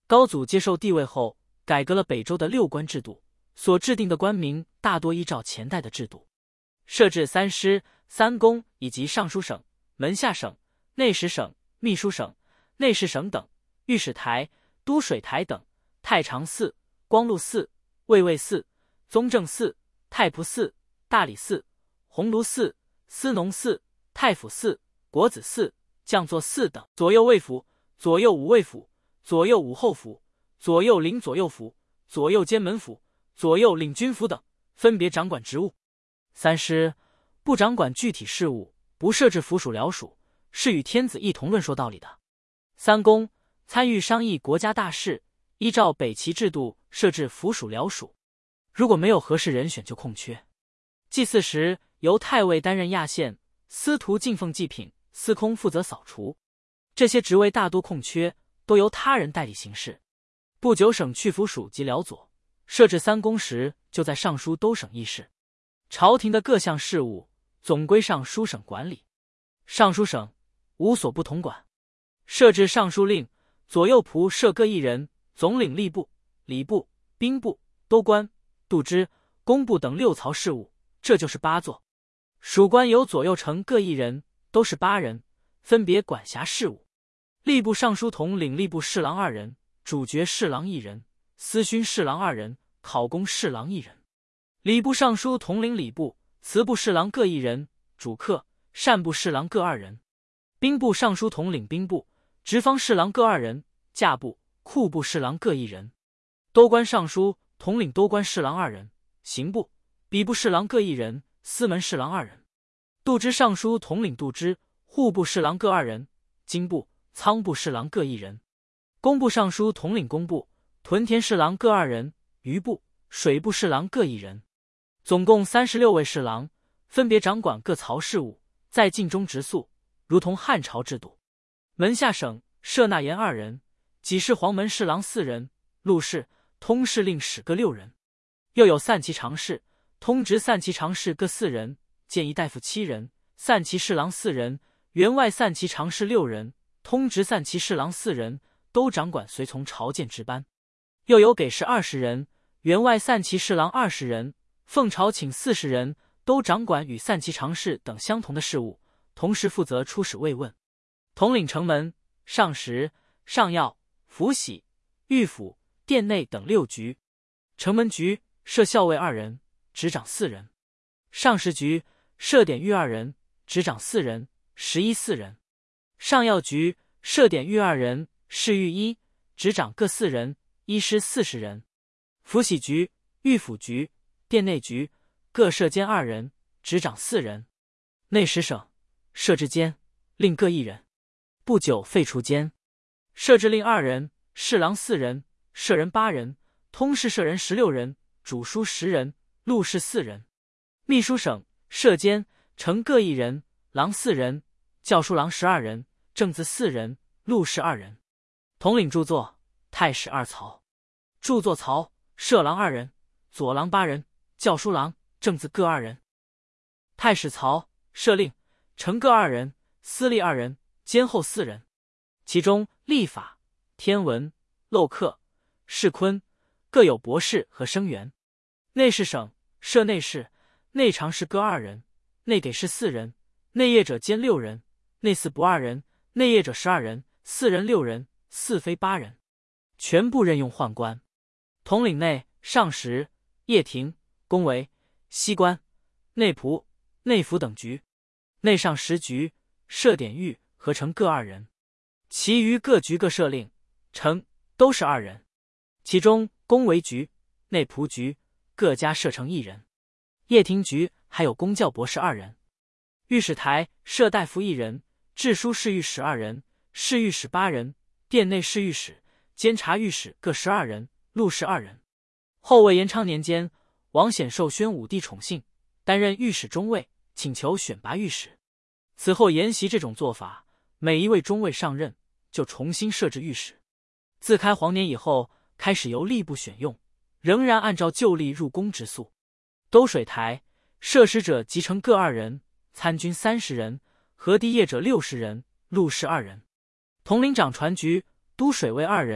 高祖接受帝位后，改革了北周的6官制度，所制定的官名大多依照前代的制度，设置3师、3公以及尚书省、门下省、内史省、秘书省、内侍省等，御史台、都水台等，太常寺、光禄寺、卫尉寺、宗正寺、太仆寺、大理寺、鸿胪寺、司农寺、太府寺、国子寺、将作寺等，左右卫府、左右武卫府、左右武后府、左右领左右府、左右监门府、左右领军府等，分别掌管职务。3师不掌管具体事务，不设置府属僚属，是与天子一同论说道理的。3公参与商议国家大事，依照北齐制度设置府属僚属，如果没有合适人选就空缺。祭祀时由太尉担任亚献，司徒进奉祭品，司空负责扫除。这些职位大多空缺，都由他人代理行事。不久省去府属及僚佐，设置3公时就在尚书都省议事。朝廷的各项事务总归尚书省管理。尚书省无所不统管，设置尚书令，左右仆设各1人，总领吏部、礼部、兵部、都官、度支、工部等6曹事务，这就是8座。属官有左右丞各1人，都是8人，分别管辖事务。吏部尚书统领吏部侍郎2人，主决侍郎1人，司勋侍郎2人，考功侍郎1人。礼部尚书统领礼部、祠部侍郎各1人，主客、善部侍郎各2人。兵部尚书统领兵部、直方侍郎各2人，驾部、库部侍郎各1人。都官尚书统领都官侍郎2人，刑部、笔部侍郎各1人，司门侍郎2人。度支尚书统领度支、户部侍郎各2人，经部、仓部侍郎各1人。工部尚书统领工部、屯田侍郎各2人，余部、水部侍郎各1人。总共36位侍郎，分别掌管各曹事务，在禁中直宿，如同汉朝制度。门下省设纳言2人，给事黄门侍郎4人，录事、通事令史各6人。又有散骑常侍、通直散骑常侍各4人，谏议大夫7人，散骑侍郎4人，员外散骑常侍6人，通直散骑侍郎4人，都掌管随从朝见值班。又有给事20人，员外散骑侍郎20人，奉朝请40人，都掌管与散骑常侍等相同的事务，同时负责出使慰问。统领城门、上食、上药、府玺、御府、殿内等6局。城门局设校尉2人，执掌4人；上食局设典狱2人，执掌4人，食医4人；上药局设典狱2人，侍御医，执掌各4人，医师40人；府玺局、御府局、殿内局各设监2人，执掌4人；内史省设置监、令各1人。不久废除监，设置令2人，侍郎4人，舍人8人，通事舍人16人，主书10人，录事4人。秘书省设监、丞各1人，郎4人，校书郎12人，正字4人，录事2人。统领著作太史2曹，著作曹设郎2人，左郎8人，校书郎、正字各2人。太史曹设令、丞各2人，司隶2人，监后4人。其中历法、天文、漏课、世坤各有博士和生员。内侍省设内侍、内常侍各2人，内给事4人，内业者监6人，内司不2人，内业者12人，4人6人，4非8人，全部任用宦官。统领内上食、掖庭、宫闱、西关、内仆、内府等局。内上食局设典狱和丞各2人，其余各局各设令、丞都是2人。其中宫闱局、内仆局各加设成1人，掖庭局还有公教博士2人。御史台设大夫1人，治书侍御史2人，侍御史8人，殿内侍御史、监察御史各12人，录事2人。后魏延昌年间，王显受宣武帝宠幸，担任御史中尉，请求选拔御史。此后沿袭这种做法，每一位中尉上任就重新设置御史。自开皇年以后，开始由吏部选用，仍然按照旧例入宫直宿。都水台设使者集成各2人，参军30人，河堤业者60人，录事2人。统领掌船局、都水卫2人，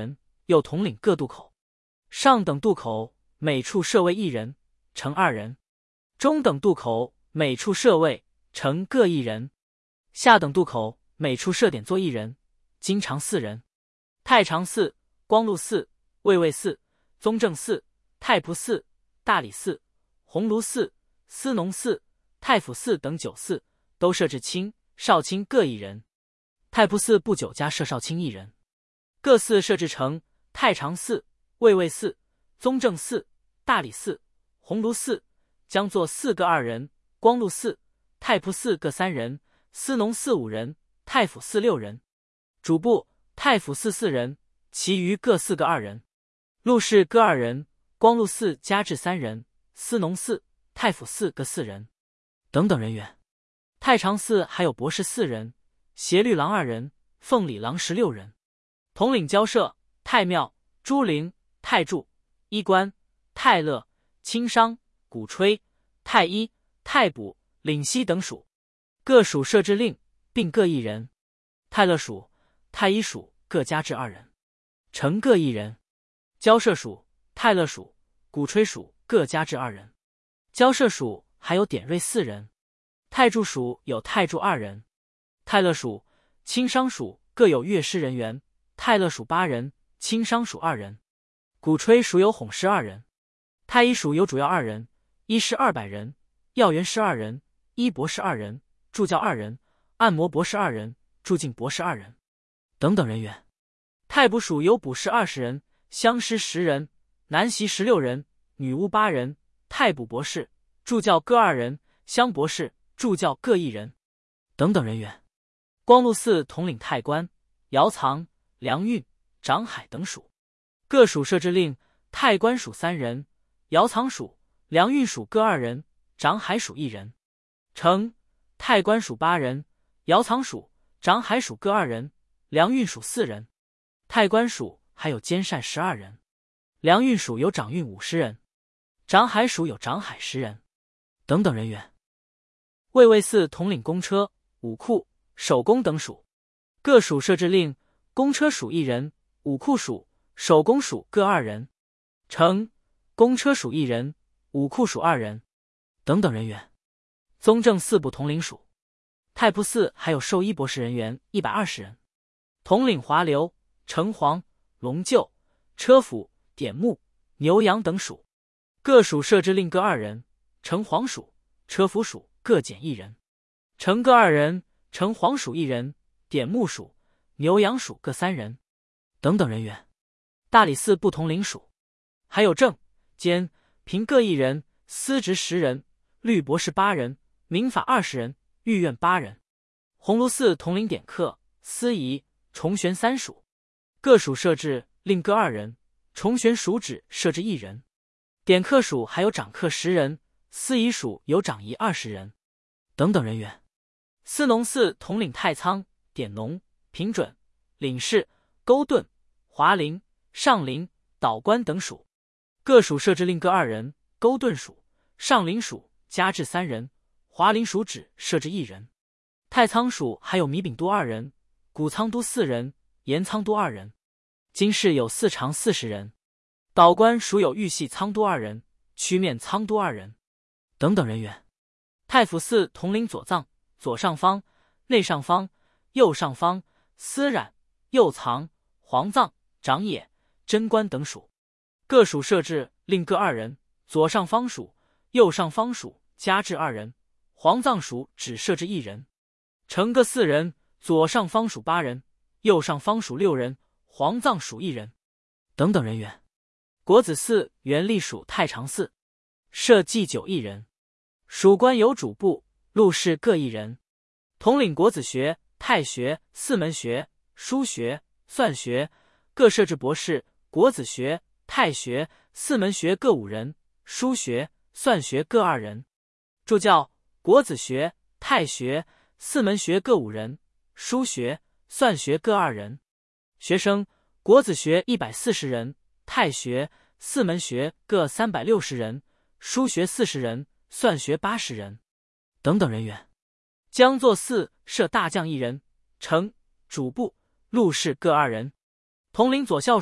又统领各渡口。上等渡口每处设卫1人，乘2人；中等渡口每处设卫，乘各1人；下等渡口每处设点坐1人，经常4人。太常寺、光禄寺、卫尉寺、宗正寺、太仆寺、大理寺、鸿胪寺、司农寺、太府寺等9寺都设置卿、少卿各1人。太仆寺不久加设少卿1人。各寺设置成太常寺、卫尉寺、宗正寺、大理寺、鸿胪寺将作4各2人，光禄寺、太仆寺各3人，司农寺5人，太府寺6人。主簿、太府寺4人，其余各4各2人。录事各2人，光禄寺加至3人，司农寺、太府寺各4人。等等人员。太常寺还有博士4人，协律郎2人，奉礼郎16人。统领交涉、太庙、朱陵、太柱、衣冠、太乐、清商、鼓吹、太医、太卜、领西等属。各属设置令，并各1人。太乐属、太医属各加至2人，乘各1人。交涉属、太乐属、鼓吹属各加至2人。交涉属还有典瑞4人。太柱属有太柱2人。太乐属、清商属各有乐师人员，太乐属8人，清商属2人。鼓吹属有哄师2人。太医属有主要2人，医师200人，药园师2人，医博士2人，助教2人，按摩博士2人，助进博士2人。等等人员。太卜属有卜士20人，乡师10人，南袭16人，女巫8人，太卜博士、助教各2人，乡博士、助教各1人。等等人员。光禄寺统领太官、姚藏、梁运、长海等属。各属设置令，太官属3人，姚藏属、梁运属各2人，长海属1人。乘太官属8人，姚藏属、长海属各2人，梁运属4人。太官属还有监善12人，梁运属有长运50人，长海属有长海10人。等等人员。卫尉寺统领公车、武库、守宫等属。各属设置令，公车属1人，武库属、守宫属各2人。乘公车属1人，武库属2人。等等人员。宗正4部统领属。太仆寺还有授医博士人员120人。统领华流、城隍、龙厩、车府、典目、牛羊等属。各属设置令各2人，城隍属、车府属各减1人。乘各2人，城隍属1人，典目属、牛羊属各3人。等等人员。大理寺不统领属。还有正、监、评各1人，司职10人，律博士8人，民法20人，御院8人。鸿胪寺统领典客、司仪、重玄3属。各属设置令各2人，重玄属只设置1人。典客属还有长客10人，司仪属有长仪20人。等等人员。司农寺统领太仓、典农、平准、领事、勾顿、华陵、上林、导官等属。各属设置令各2人，勾顿属、上林属加至3人，华陵属只设置1人。太仓属还有米丙都2人，谷仓都4人，盐仓都2人。京市有4常40人。导官属有玉系仓都2人，曲面仓都2人。等等人员。太府寺统领左藏、左上方、内上方、右上方、司染、右藏、黄藏、长野、贞观等属。各属设置令各2人，左上方属、右上方属加至2人，黄藏属只设置1人。乘各4人，左上方属8人，右上方属6人，黄藏属1人。等等人员。国子寺原隶属太常寺，设祭酒1人。属官有主簿、录事各1人。统领国子学、太学、4门学、书学、算学，各设置博士、国子学、太学、4门学各5人，书学、算学各2人。助教、国子学、太学、4门学各5人，书学、算学各2人。学生、国子学140人，太学、4门学各360人，书学40人，算学80人。等等人员。将作寺设大将1人，丞、主簿、录事各2人。统领左校属、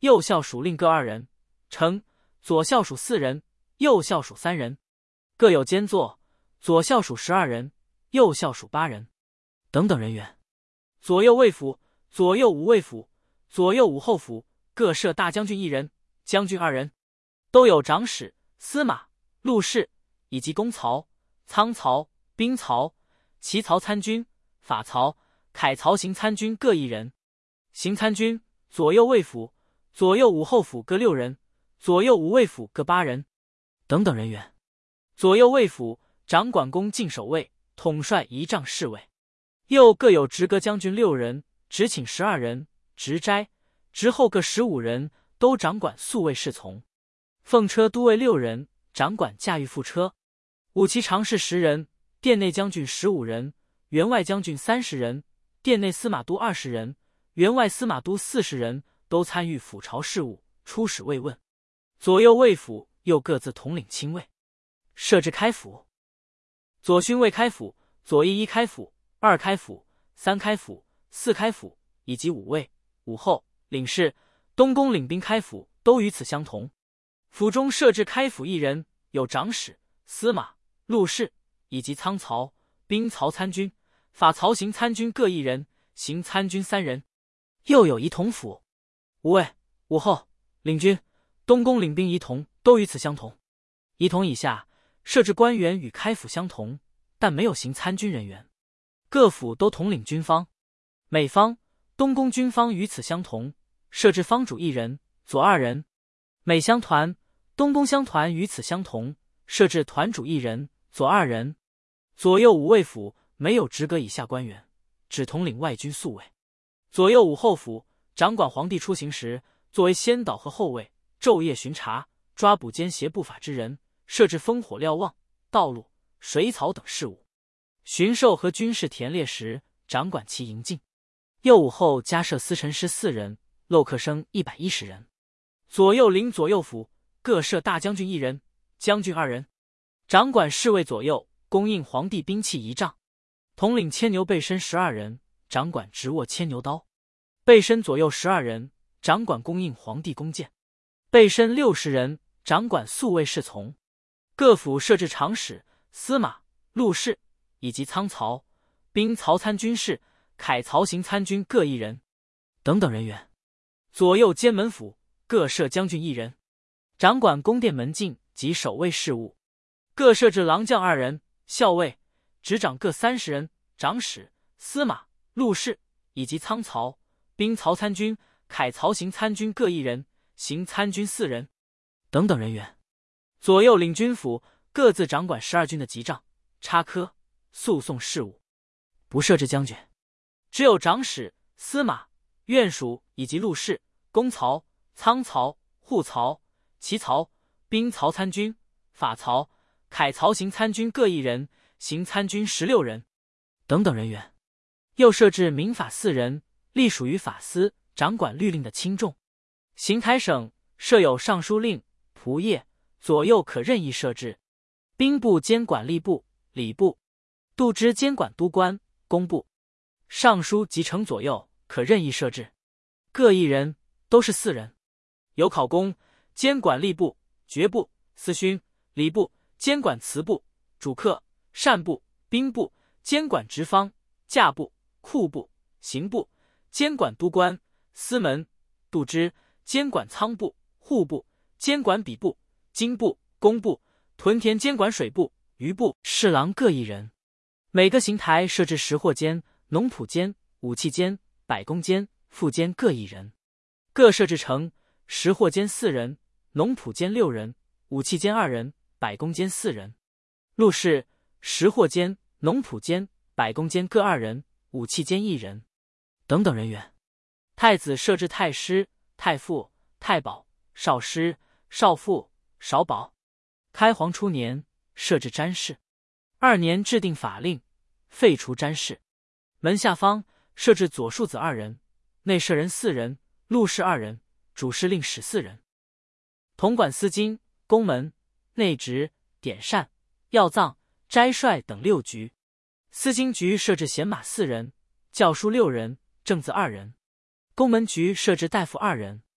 右校署令各2人，呈左校署4人，右校署3人，各有监座，左校署12人，右校署8人等等人员。左右卫府、左右武卫府、左右武后府各设大将军1人，将军2人，都有长史、司马、录事以及公曹、仓曹、兵曹、骑曹参军、法曹、铠曹行参军各1人。行参军、左右卫府、左右武后府各6人，左右武卫府各8人等等人员。左右卫府掌管宫禁守卫，统帅仪仗侍卫，又各有直阁将军6人，直寝12人，直斋、直后各15人，都掌管宿卫侍从。奉车都尉6人，掌管驾驭副车。武骑常侍10人，殿内将军15人，员外将军30人，殿内司马都20人，员外司马都40人，都参与府朝事务，出使慰问。左右卫府又各自统领亲卫。设置开府，左勋卫开府、左翼1开府、2开府、3开府、4开府以及武卫、武后、领事、东宫领兵开府都与此相同。府中设置开府1人，有长史、司马、录事以及仓曹、兵曹参军、法曹行参军各1人，行参军3人。又有仪同府，武卫、武后、领军、东宫领兵仪同都与此相同。仪同以下设置官员与开府相同，但没有行参军人员。各府都统领军方，每方、东宫军方与此相同，设置方主1人，左2人。每乡团、东宫乡团与此相同，设置团主1人，左2人。左右武卫府没有直阁以下官员，只统领外军宿卫。左右武后府掌管皇帝出行时，作为先导和后卫，昼夜巡查，抓捕奸邪不法之人，设置烽火瞭望、道路、水草等事务。巡狩和军事田猎时，掌管其营禁。右武后加设司臣师4人，漏客生110人。左右领左右府各设大将军1人，将军2人，掌管侍卫左右，供应皇帝兵器仪仗。统领牵牛背身12人，掌管执握牵牛刀。背身左右12人，掌管供应皇帝弓箭。背身60人，掌管宿卫侍从。各府设置长史、司马、录事以及仓曹、兵曹参军事、铠曹行参军各1人等等人员。左右监门府各设将军1人，掌管宫殿门禁及守卫事务。各设置郎将2人，校尉、执掌各30人，长史、司马、录事以及仓曹、兵曹参军、铠曹行参军各1人，行参军4人等等人员。左右领军府各自掌管12军的集仗、插科、诉讼事务，不设置将军，只有长史、司马、院属以及录事、公曹、仓曹、护曹、骑曹、兵曹参军、法曹、铠曹行参军各1人，行参军16人等等人员。又设置民法4人，隶属于法司，掌管律令的轻重。行台省设有尚书令、仆射，左右可任意设置。兵部监管吏部、礼部，度支监管督官、工部。尚书及丞左右可任意设置，各1人，都是4人。有考功监管吏部、爵部、司勋、礼部监管祠部、主客、善部、兵部监管职方、驾部、库部、刑部监管督官、司门、度支监管仓部、户部监管笔部、经部、工部、屯田监管水部、渔部侍郎各1人。每个刑台设置识货监、农圃监、武器监、百工监、副监各1人。各设置成识货监4人，农圃监6人，武器监2人，百工监4人。录事、识货监、农圃监、百工监各2人，武器监1人等等人员。太子设置太师、太傅、太保、少师、少傅、少保。开皇初年设置詹事，2年制定法令，废除詹事。门下方设置左庶子2人，内舍人4人，录事2人，主事令史4人。统管司经、宫门、内职、典膳、要葬、斋帅等6局。司经局设置贤马4人，校书6人，正字2人。宫门局设置大夫2人。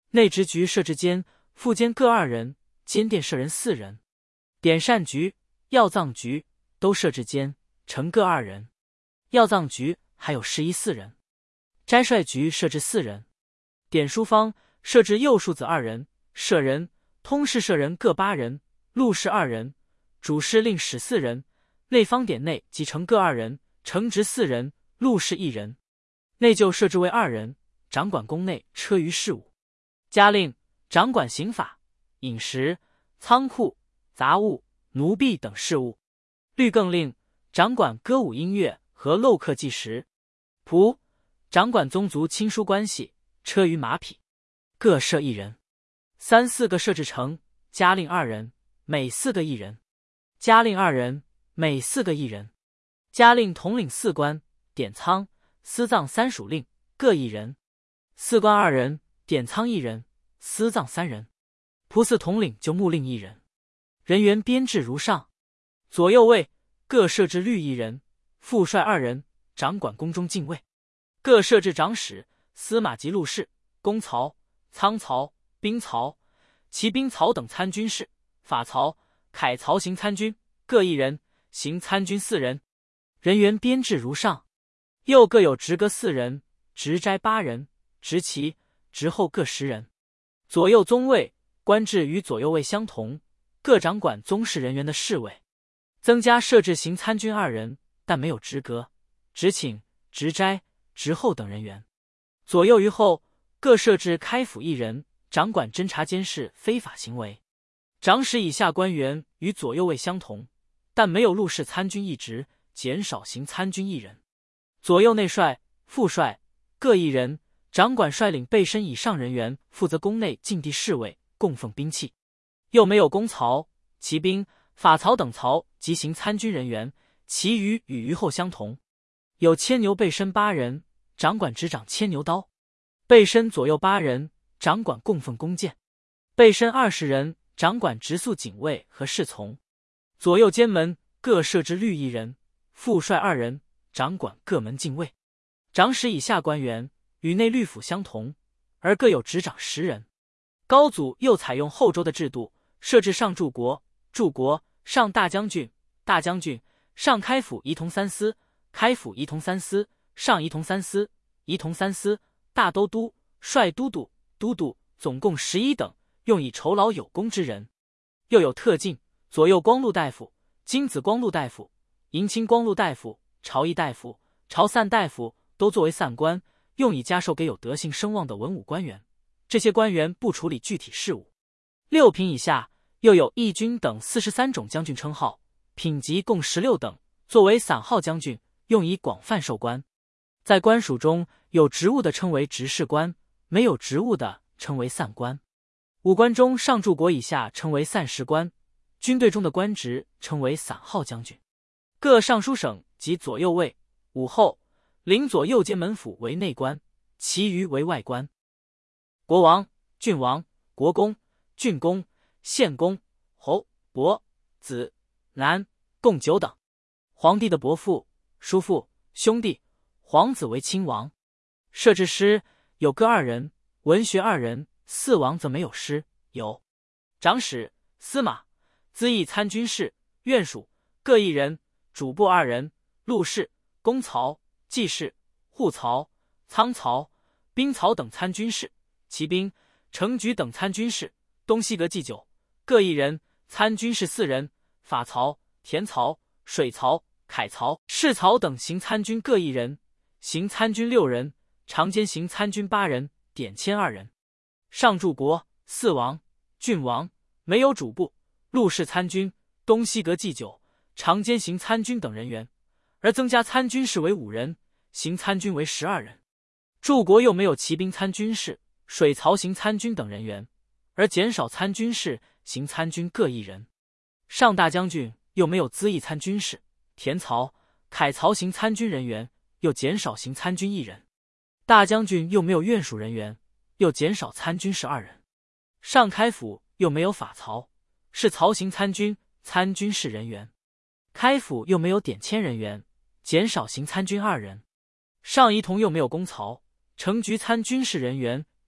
内直局设置监、副监各2人，监殿舍人4人。典膳局、要葬局都设置监、丞各2人。要葬局还有侍医4人。斋帅局设置4人。典书坊设置右庶子2人，舍人、通事舍人各8人，录事2人，主事令史4人，内方典内及丞各2人，承职4人，录事1人。内就设置为2人，掌管宫内车舆事务。家令掌管刑法、饮食、仓库、杂物、奴婢等事务。律更令掌管歌舞音乐和漏客计时。仆掌管宗族亲疏关系，车舆马匹，各设1人。3、4个设置丞，家令2人，每4个1人。家令2人，每4个1人。家令统领4官，典仓、司葬3属令，各1人。4官2人，典仓1人，司葬3人。仆寺统领就目令1人。人员编制如上。左右卫各设置律1人，副帅2人，掌管宫中禁卫。各设置长史、司马及录事、公曹、仓曹、兵曹、骑兵曹等参军事，法曹、凯曹行参军各1人，行参军4人。人员编制如上。又各有职阁4人，职斋8人，职骑、职后各10人。左右宗卫官制与左右卫相同，各掌管宗室人员的侍卫。增加设置行参军2人，但没有职阁、职寝、职斋、职后等人员。左右于后各设置开府1人，掌管侦查监视非法行为。长史以下官员与左右卫相同，但没有录事参军1职，减少行参军1人。左右内帅、副帅各1人，掌管率领备身以上人员，负责宫内禁地侍卫，供奉兵器。又没有公曹、骑兵、法曹等曹及行参军人员，其余与于后相同。有牵牛备身8人，掌管执掌牵牛刀。备身左右8人，掌管供奉弓箭。备身20人，掌管直宿警卫和侍从。左右监门各设置律1人，副帅2人，掌管各门禁卫。长史以下官员与内律府相同，而各有执掌10人。高祖又采用后周的制度，设置上柱国、柱国、上大将军、大将军、上开府仪同3司、开府仪同3司、上仪同3司、仪同3司、大都督、帅都督、都督，总共11等，用以酬劳有功之人。又有特进、左右光禄大夫、金子光禄大夫、迎亲光禄大夫、朝议大夫、朝散大夫，都作为散官，用以加授给有德行声望的文武官员。这些官员不处理具体事务。6品以下又有义军等43种将军称号，品级共16等，作为散号将军，用以广泛授官。在官署中有职务的称为执事官，没有职务的称为散官。武官中上柱国以下称为散士官，军队中的官职称为散号将军。各尚书省及左右卫、武后、领左右监门府为内官，其余为外官。国王、郡王、国公、郡公、县公、侯、伯、子、男共9等。皇帝的伯父、叔父、兄弟、皇子为亲王。设置师有各2人，文学2人，4王则没有师，有长史、司马、资议参军事、院属各1人，主簿2人，录事、公曹、记事、户曹、仓曹、兵曹等参军事，骑兵、城举等参军事，东西阁祭酒各1人，参军事4人，法曹、田曹、水曹、凯曹、士曹等行参军各1人，行参军6人，常监行参军8人，典签2人。上柱国、4王、郡王没有主簿，录事参军，东西阁祭酒，常监行参军等人员，而增加参军事为5人，行参军为12人。柱国又没有骑兵参军事、水曹行参军等人员，而减少参军事、行参军各1人。上大将军又没有资议参军事、田曹、凯曹行参军人员，又减少行参军1人。大将军又没有院属人员，又减少参军事2人。上开府又没有法曹、是曹行参军、参军事人员。开府又没有典签人员，减少行参军2人。上仪同又没有公曹、城局参军事人员，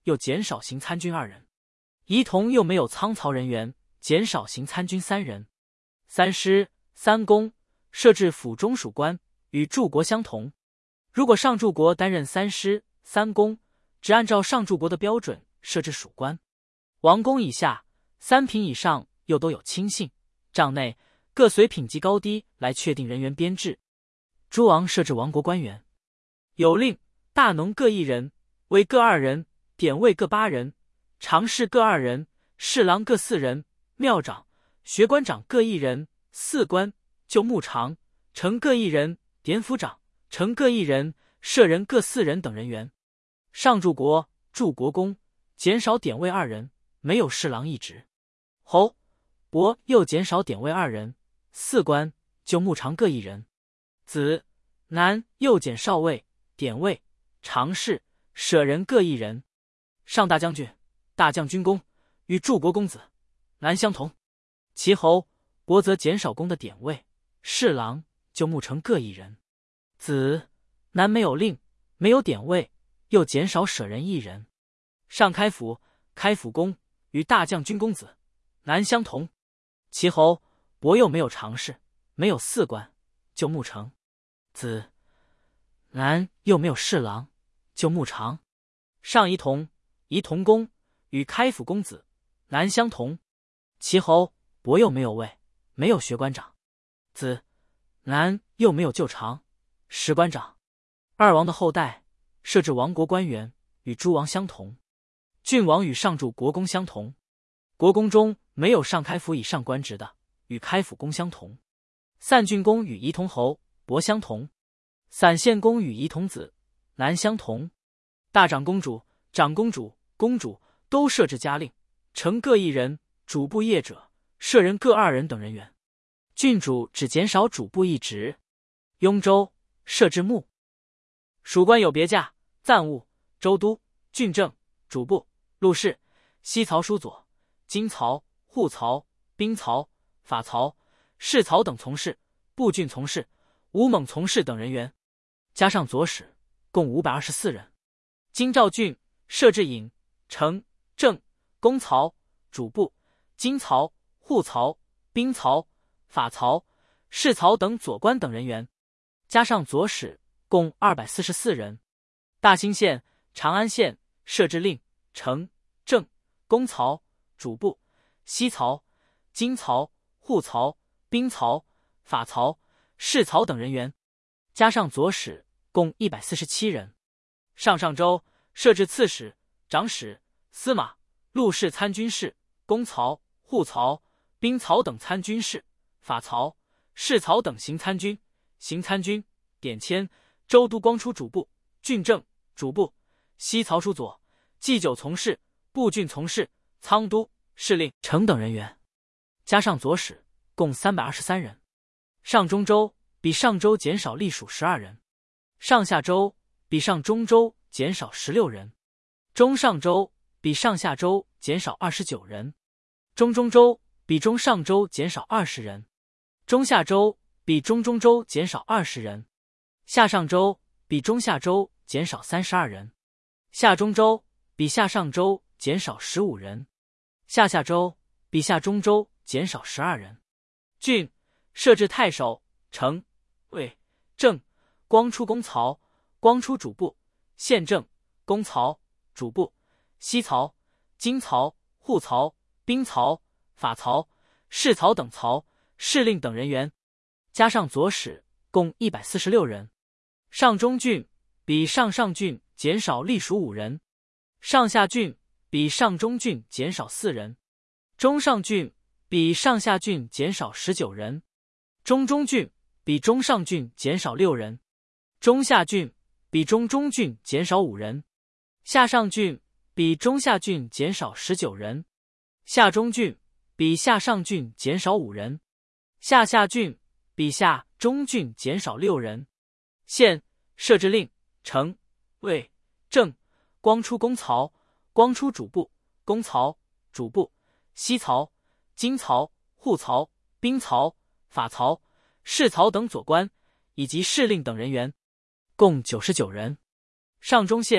又减少行参军2人。仪同又没有仓曹人员，减少行参军3人。3师、3公设置府中属官，与柱国相同。如果上柱国担任3师、3公，只按照上柱国的标准设置属官。王公以下、3品以上又都有亲信，帐内各随品级高低来确定人员编制。诸王设置王国官员，有令、大农各1人，尉各2人，典尉各8人，常侍各2人，侍郎各4人，庙长、学官长各1人，4官、就牧长、丞各1人，典府长、丞各1人，舍人各4人等人员。上柱国、柱国公减少典尉2人，没有侍郎一职。侯、伯又减少典尉2人，4官、就牧长各1人。子、南又减少尉、典尉、常侍、舍人各1人。上大将军、大将军公与柱国公子南相同。其侯、伯则减少公的典尉、侍郎、就牧成各1人。子、南没有令，没有典尉，又减少舍人1人。上开府、开府公与大将军公子南相同。其侯、伯又没有常侍，没有4官，就牧成。子、南又没有侍郎，就牧长。上仪同、仪同公与开府公子南相同。其侯、伯又没有尉，没有学官长。子、南又没有就长、史官长。2王的后代设置王国官员，与诸王相同。郡王与上柱国公相同。国公中没有上开府以上官职的，与开府公相同。散郡公与仪同侯、伯相同。散县公与仪同子南相同。大长公主、长公主、公主都设置家令，丞各1人，主簿业者、舍人各2人等人员。郡主只减少主簿1职。雍州设置牧。属官有别驾、暂务、州督、郡正、主簿、录事、西曹书佐、京曹、户曹、兵曹、法曹、侍曹等从事，部郡从事、武猛从事等人员。加上左使，共524人。京兆郡设置尹、丞、正、公曹、主簿、京曹、户曹、兵曹、法曹、侍曹等左官等人员。加上左使，共244人。大兴县、长安县设置令、丞、正、公曹、主簿、西曹、京曹、户曹、兵曹、法曹、侍曹等人员。加上左使，共147人。上州设置刺史、长史、司马、录事参军事、公曹、户曹、兵曹等参军事、法曹、侍曹等行参军、行参军、典签、州督光出主簿、郡正、主簿、西曹书佐、祭酒从事、部郡从事、仓督、侍令、丞等人员。加上左使，共323人。上中州比上州减少隶属12人。上下州比上中州减少16人。中上州比上下州减少29人。中中州比中上州减少20人。中下州比中中州减少20人。下上州比中下州减少32人。下中州比下上州减少15人。下下州比下中州减少12人。郡设置太守、丞、尉、正、光出公曹、光出主簿、县正、公曹、主簿、西曹、京曹、户曹、兵曹、法曹、侍曹等曹、侍令等人员。加上左使，共146人。上中郡比上上郡减少隶属5人。上下郡比上中郡减少4人。中上郡比上下郡减少19人。中中郡比中上郡减少6人。中下郡比中中郡减少5人。下上郡比中下郡减少19人。下中郡比下上郡减少5人。下下郡比下中郡减少6人。县设置令、丞、尉、正、光出公曹、光出主簿、公曹、主簿、西曹、京曹、户曹、兵曹、法曹、侍曹等左官以及侍令等人员，共99人。上中县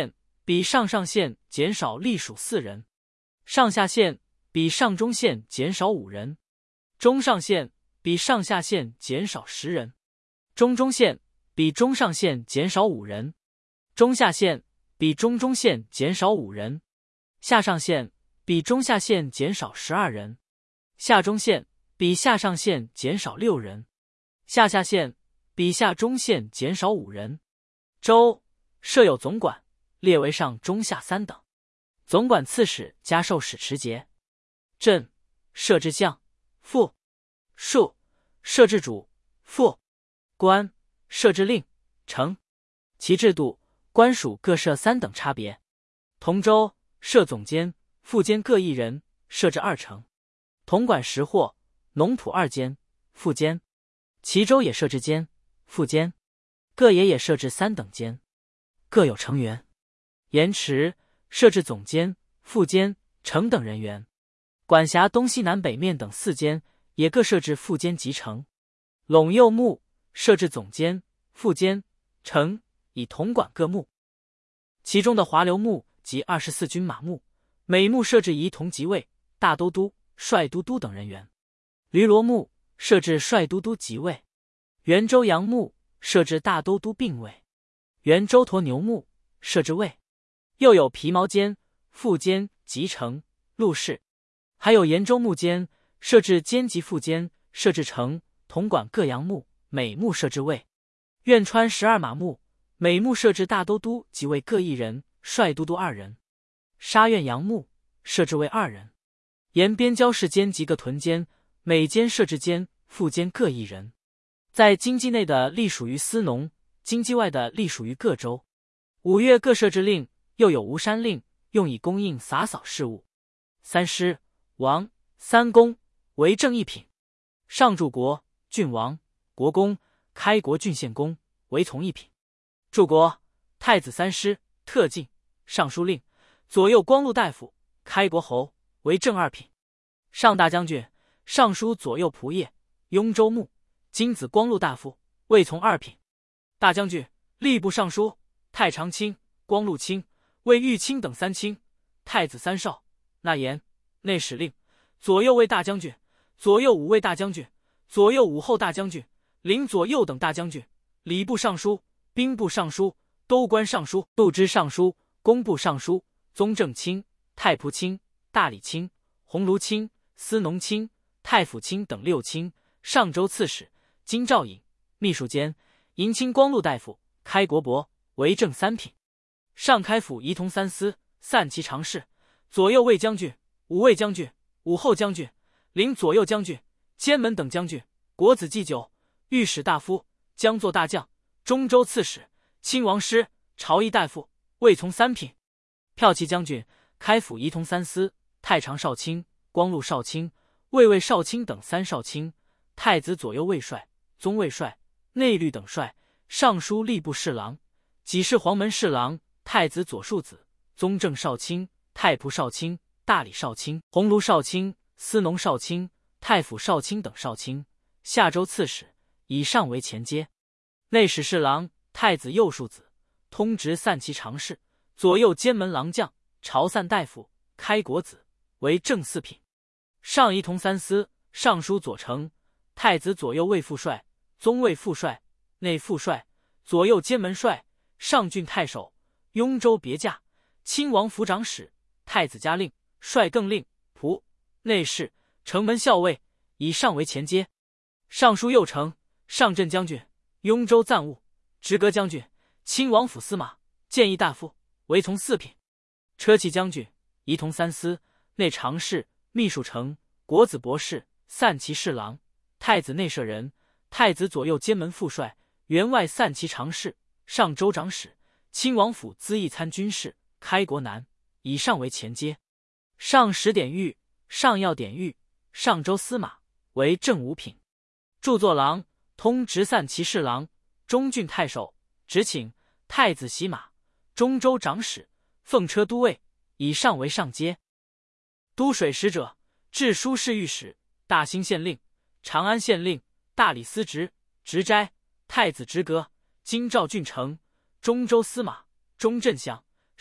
比上上县减少隶属4人，上下县比上中县减少5人，中上县比上下县减少10人，中中县比中上县减少5人，中下县比中中县减少5人，下上县比中下县减少12人，下中县比下上县减少6人，下下县比下中县减少5人。州设有总管，列为上中下3等。总管刺史加授使持节。镇设置将、副、庶设置主、副。官设置令、丞。其制度，官属各设3等差别。同州设总监、副监各1人，设置2丞。统管食货、农圃2监、副监。齐州也设置监、副监。各野也设置3等监，各有成员。盐池设置总监、副监、丞等人员。管辖东西南北面等4监，也各设置副监及丞。陇右牧设置总监、副监、丞，以统管各牧。其中的华流牧及24军马牧，每牧设置仪同即位、大都督、帅都督等人员。驴骡牧设置帅都督即位。元州羊牧设置大都督并位。元州驼牛牧设置尉。又有皮毛监、副监及丞、录事。还有延州牧监，设置监及副监，设置丞，统管各羊牧，每牧设置尉。苑川12马牧，每牧设置大都督即位各1人，帅都督2人。沙苑阳牧设置尉2人。沿边郊市监及各屯监，每监设置监、副监各1人。在京畿内的隶属于司农，京畿外的隶属于各州。5月各设置令，又有吴山令，用以供应洒扫事务。3师、王、3公为正一品。上柱国、郡王、国公、开国郡县公为从一品。柱国、太子3师、特进、尚书令、左右光禄大夫、开国侯为正2品。上大将军、尚书左右仆射、雍州牧、金子光禄大夫为从2品。大将军、吏部尚书、太常卿、光禄卿、为御卿等3卿。太子3少、纳言、内史令、左右卫大将军、左右武卫大将军、左右武后大将军、领左右等大将军、礼部尚书、兵部尚书、都官尚书、度支尚书、工部尚书、宗正卿、太仆卿、大理卿、鸿胪卿、司农卿、太府卿等6卿。上州刺史、京兆尹、秘书监、银卿光禄大夫、开国伯为正3品。上开府仪同3司，散骑常侍、左右卫将军、武卫将军、武后将军、领左右将军、监门等将军、国子祭酒、御史大夫、将作大将、中州刺史、亲王师、朝议大夫为从3品。骠骑将军、开府仪同3司，太常少卿、光禄少卿、卫尉少卿等3少卿。太子左右卫帅、宗卫帅、内律等帅、尚书吏部侍郎、给事黄门侍郎、太子左庶子、宗正少卿、太仆少卿、大理少卿、鸿胪少卿、司农少卿、太府少卿等少卿。下州刺史以上为前阶。内史侍郎、太子右庶子、通直散骑常侍、左右监门郎将、朝散大夫、开国子为正4品。上仪同3司，尚书左丞、太子左右卫副帅、宗卫副帅、内副帅、左右监门帅、上郡太守、雍州别驾、亲王府长史、太子家令、帅更令、仆、内侍、城门校尉，以上为前阶。尚书右丞、上镇将军、雍州暂务、直阁将军、亲王府司马、谏议大夫为从4品。车骑将军仪同3司，内常侍、秘书丞、国子博士、散骑侍郎、太子内舍人、太子左右监门副帅、员外散骑常侍、上州长史、亲王府资议参军事、开国男，以上为前阶。上使典狱、上要典狱、上州司马为正5品。著作郎、通直散骑侍郎、中郡太守、执请、太子洗马、中州长史、奉车都尉，以上为上阶。都水使者、治书侍御史、大兴县令、长安县令、大理司职、直斋、太子直阁、京兆郡丞、中州司马、中镇相、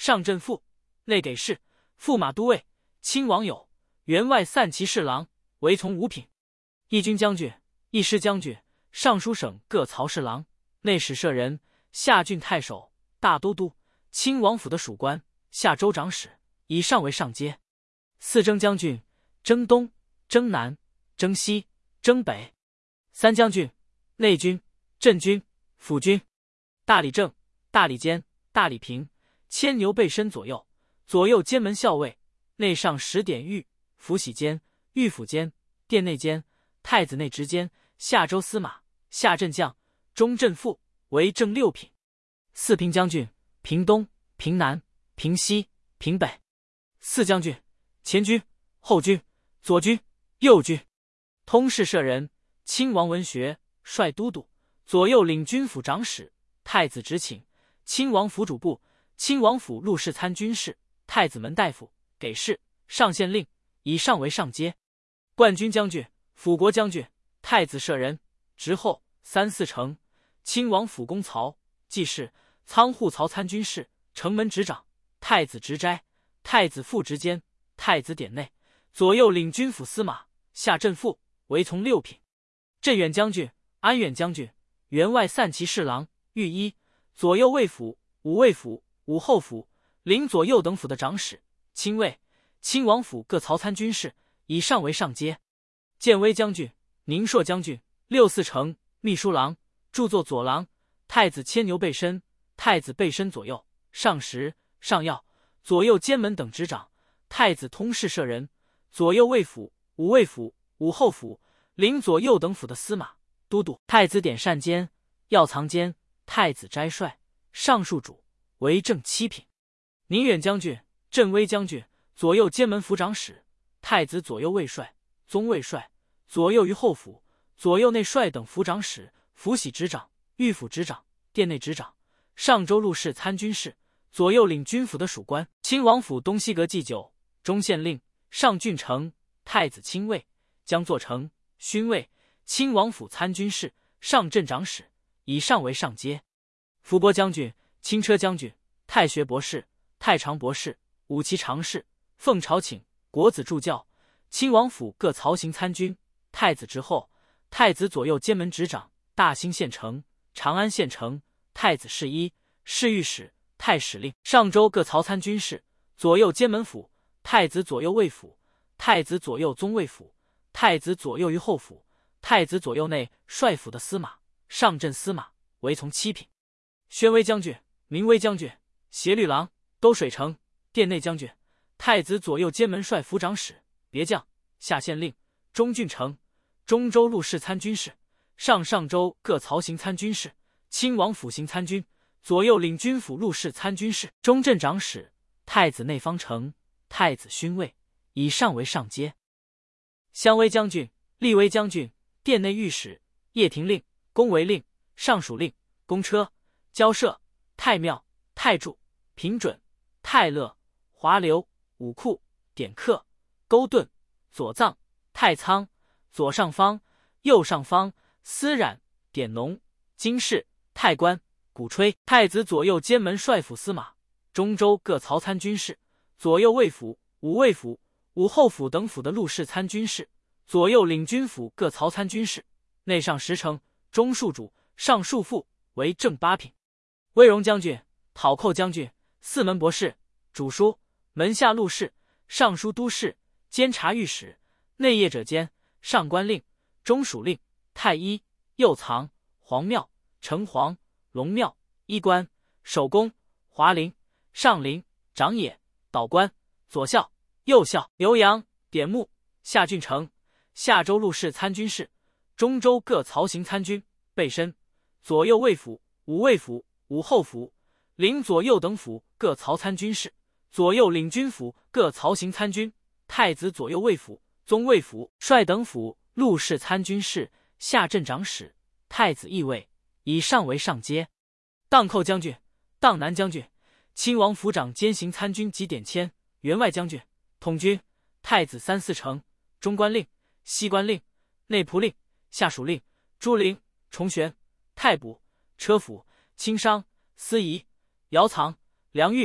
上镇副，内给事，驸马都尉，亲王友，员外散骑侍郎，为从五品。义军将军、义师将军、尚书省各曹侍郎、内史舍人、下郡太守、大都督、亲王府的属官、下州长史，以上为上阶。四征将军：征东、征南、征西、征北。三将军：内军、镇军、辅军。大理正、大理监、大理平，牵牛背身左右，左右监门校尉，内上10典狱、府喜监、御府监、殿内监、太子内直监，下州司马、下镇将、中镇副，为正6品。四平将军：平东、平南、平西、平北。四将军：前军、后军、左军、右军。通事舍人：亲王文学，率都督，左右领军府长史，太子执寝，亲王府主簿，亲王府录事参军事，太子门大夫，给事，上县令，以上为上阶。冠军将军、辅国将军，太子舍人，执后3、4成，亲王府公曹，记事，仓户曹参军事，城门执掌，太子执斋，太子副执监，太子典内，左右领军府司马，下镇副，为从6品。镇远将军、安远将军，员外散骑侍郎，御医，左右卫府、武卫府、武后府，领左右等府的长史，亲卫，亲王府各曹参军事，以上为上阶。建威将军、宁朔将军，6、4成，秘书郎，著作左郎，太子牵牛背身，太子背身左右，上食、上药，左右监门等执掌，太子通事舍人，左右卫府、武卫府、武后府，领左右等府的司马、都督，太子典善监、药藏监，太子斋帅，尚书主，为正7品。宁远将军、镇威将军，左右监门府长史，太子左右卫帅、宗卫帅，左右于后府，左右内帅等府长史，府喜执掌、御府执掌、殿内执掌，上州录事参军事，左右领军府的属官，亲王府东西阁祭酒，中县令，上郡丞，太子亲卫，将作丞、勋卫，亲王府参军事，上镇长史，以上为上阶。伏波将军、轻车将军，太学博士、太常博士，武骑常侍，奉朝请，国子助教，亲王府各曹行参军，太子执后，太子左右监门执掌，大兴县丞、长安县丞，太子侍医、侍御史、太史令，上州各曹参军事，左右监门府，太子左右卫府，太子左右宗卫府，太子左右于后府，太子左右内帅府的司马，上镇司马，为从7品。宣威将军、明威将军，协律郎，都水城，殿内将军，太子左右监门帅府长史，别将，下县令，中郡丞，中州录事参军事，上州各曹行参军事，亲王府行参军，左右领军府录事参军事，中镇长史，太子内方丞，太子勋卫，以上为上阶。襄威将军、厉威将军，殿内御史，掖庭令，宫闱令，尚书令，公车，交涉，太庙，太柱，平准，太乐，华流，武库，典客，勾顿，左藏，太仓，左上方，右上方，司染，典农，经事，太官，鼓吹，太子左右监门帅府司马，中州各曹参军事，左右卫府、武卫府、武后府等府的录事参军事，左右领军府各曹参军事，内上10成，中庶主，上庶副，为正8品。威荣将军、讨寇将军，四门博士，主书，门下录事，尚书都事，监察御史，内业者监，上官令，中属令，太医，右藏，黄庙，城隍，龙庙，衣冠，守宫，华陵，上陵，长野，导官，左校，右校，牛阳，典牧，下郡丞，下州录事参军事，中州各曹行参军，备身，左右卫府、武卫府、武后府，领左右等府各曹参军事，左右领军府各曹行参军，太子左右卫府、宗卫府、帅等府录事参军事，下镇长史，太子议尉，以上为上阶。荡寇将军、荡南将军，亲王府长兼行参军及典签，员外将军，统军，太子3、4成，中官令，西官令，内仆令，下属令，朱陵，重玄，太卜，车府，轻商，司仪，遥藏，梁运，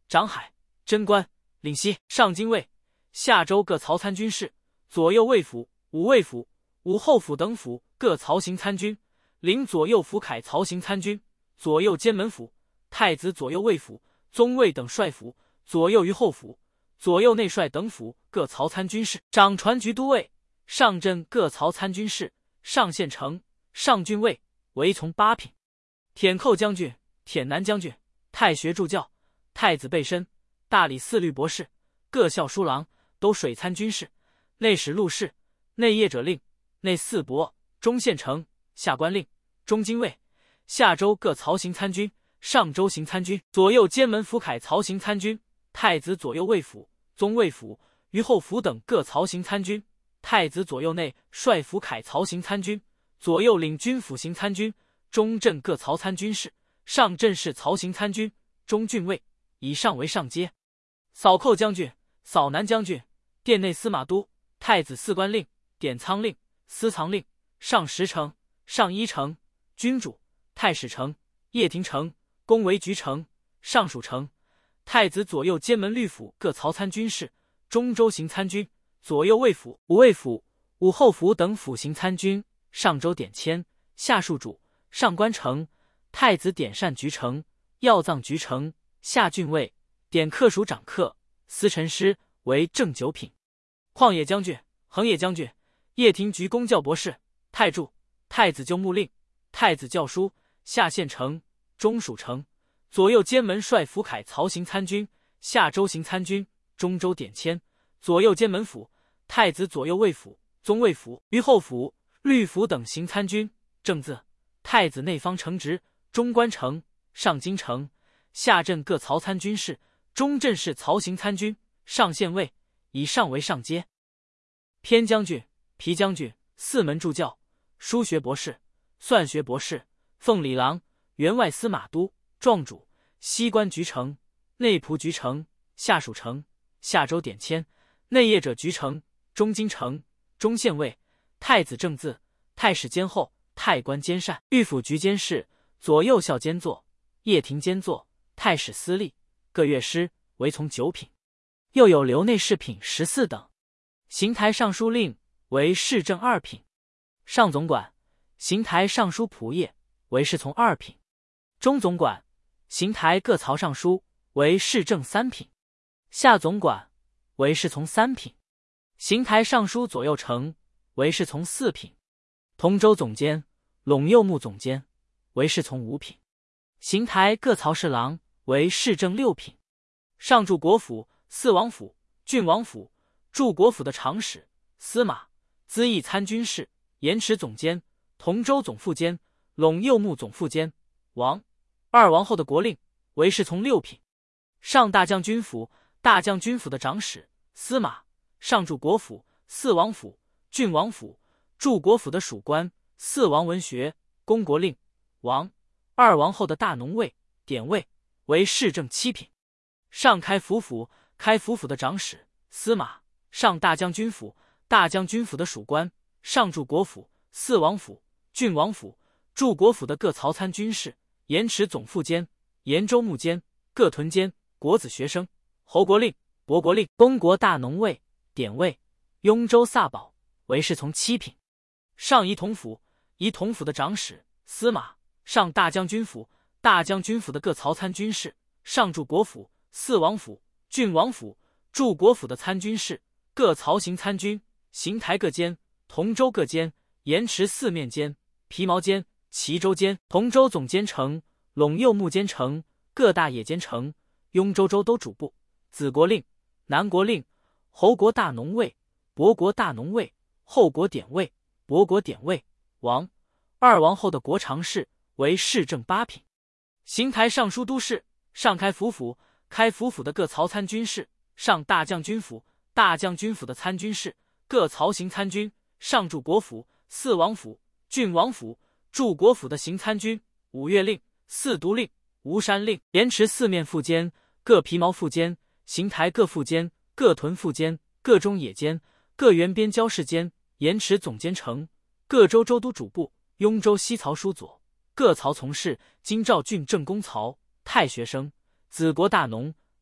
长海、贞观、领西、上京卫、下州各曹参军事，左右卫府、武卫府、武后府等府各曹行参军，领左右府凯曹行参军，左右监门府、太子左右卫府、宗卫等帅府，左右于后府、左右内帅等府各曹参军事，掌传局都尉、上镇各曹参军事，上县丞、上郡尉为从8品。舔寇将军、舔南将军、太学助教、太子备身、大理寺律博士、各校书郎都水参军事，内史录事、内业者令、内四伯、中县丞、下官令、中京尉、下州各曹行参军、上州行参军，左右监门府凯曹行参军，太子左右卫府、宗卫府、于后府等各曹行参军，太子左右内帅府凯曹行参军，左右领军府行参军，中镇各曹参军事，上镇是曹行参军，中郡尉，以上为上阶。扫寇将军、扫南将军、殿内司马都、太子四官令、典仓令、司藏令、上十丞、上一丞、军主、太史丞、掖庭丞、宫闱局丞、尚书丞，太子左右监门律府各曹参军事，中州行参军，左右卫府、武卫府、武后府等府行参军，上州典签、下庶主、上官丞，太子典善局丞、要葬局丞、下郡尉、典客署长客、司陈师为正9品。旷野将军、横野将军、掖庭局公教博士、太助、太子旧牧令、太子教书、下县丞、中属丞，左右监门帅府凯曹行参军，下州行参军，中州典签，左右监门府、太子左右卫府、宗卫府、于后府、律府等行参军，正字、太子内方承职、中官丞、上京丞，下镇各曹参军事，中镇是曹行参军，上县尉，以上为上阶。偏将军、皮将军、四门助教、书学博士、算学博士、奉礼郎、员外司马都、壮主、西关局丞、内仆局丞、下属丞、下州典签、内业者局丞、中京丞、中县尉、太子正字、太史监后、太官监善、御府局监事、左右校监座、掖庭监座、太史司隶各乐师为从9品。又有留内侍品14等。刑台尚书令为侍正2品。上总管、刑台尚书仆射为侍从2品。中总管、刑台各曹尚书为侍正3品。下总管为侍从3品。刑台尚书左右丞为侍从4品。同州总监、陇右牧总监为侍从5品。刑台各曹侍郎为侍正6品。上驻国府、四王府、郡王府、驻国府的长史、司马、资议参军事、盐池总监、同州总副监、陇右牧总副监、王、2王后的国令为侍从6品。上大将军府、大将军府的长史、司马、上驻国府、四王府、郡王府、驻国府的属官、四王文学、公国令、王、2王后的大农尉、典尉为侍正7品。上开府府、开府府的长史、司马、上大将军府、大将军府的属官、上驻国府、四王府、郡王府、驻国府的各曹参军事、盐池总副监、盐州牧监、各屯监、国子学生、侯国令、博国令、公国大农尉、典尉、雍州萨保为侍从7品。上仪同府、仪同府的长史、司马、上大将军府、大将军府的各曹参军事、上驻国府、四王府、郡王府、驻国府的参军事、各曹行参军、刑台各监、同州各监、盐池四面监、皮毛监、齐州监、同州总监丞、陇右牧监丞、各大野监丞、雍州州都主簿、子国令、南国令、侯国大农尉、博国大农尉、后国典尉、博国典尉、王、2王后的国常侍为侍正8品。刑台尚书都事、上开府府、开府府的各曹参军事、上大将军府、大将军府的参军事、各曹行参军、上驻国府、四王府、郡王府、驻国府的行参军、五岳令、四都令、吴山令、盐池四面副监、各皮毛副监、刑台各副监、各屯副监、各中野监、各原边交事监、盐池总监丞、各州州督主簿、雍州西曹书佐、各曹从事、京兆郡正公曹、太学生、子国大农、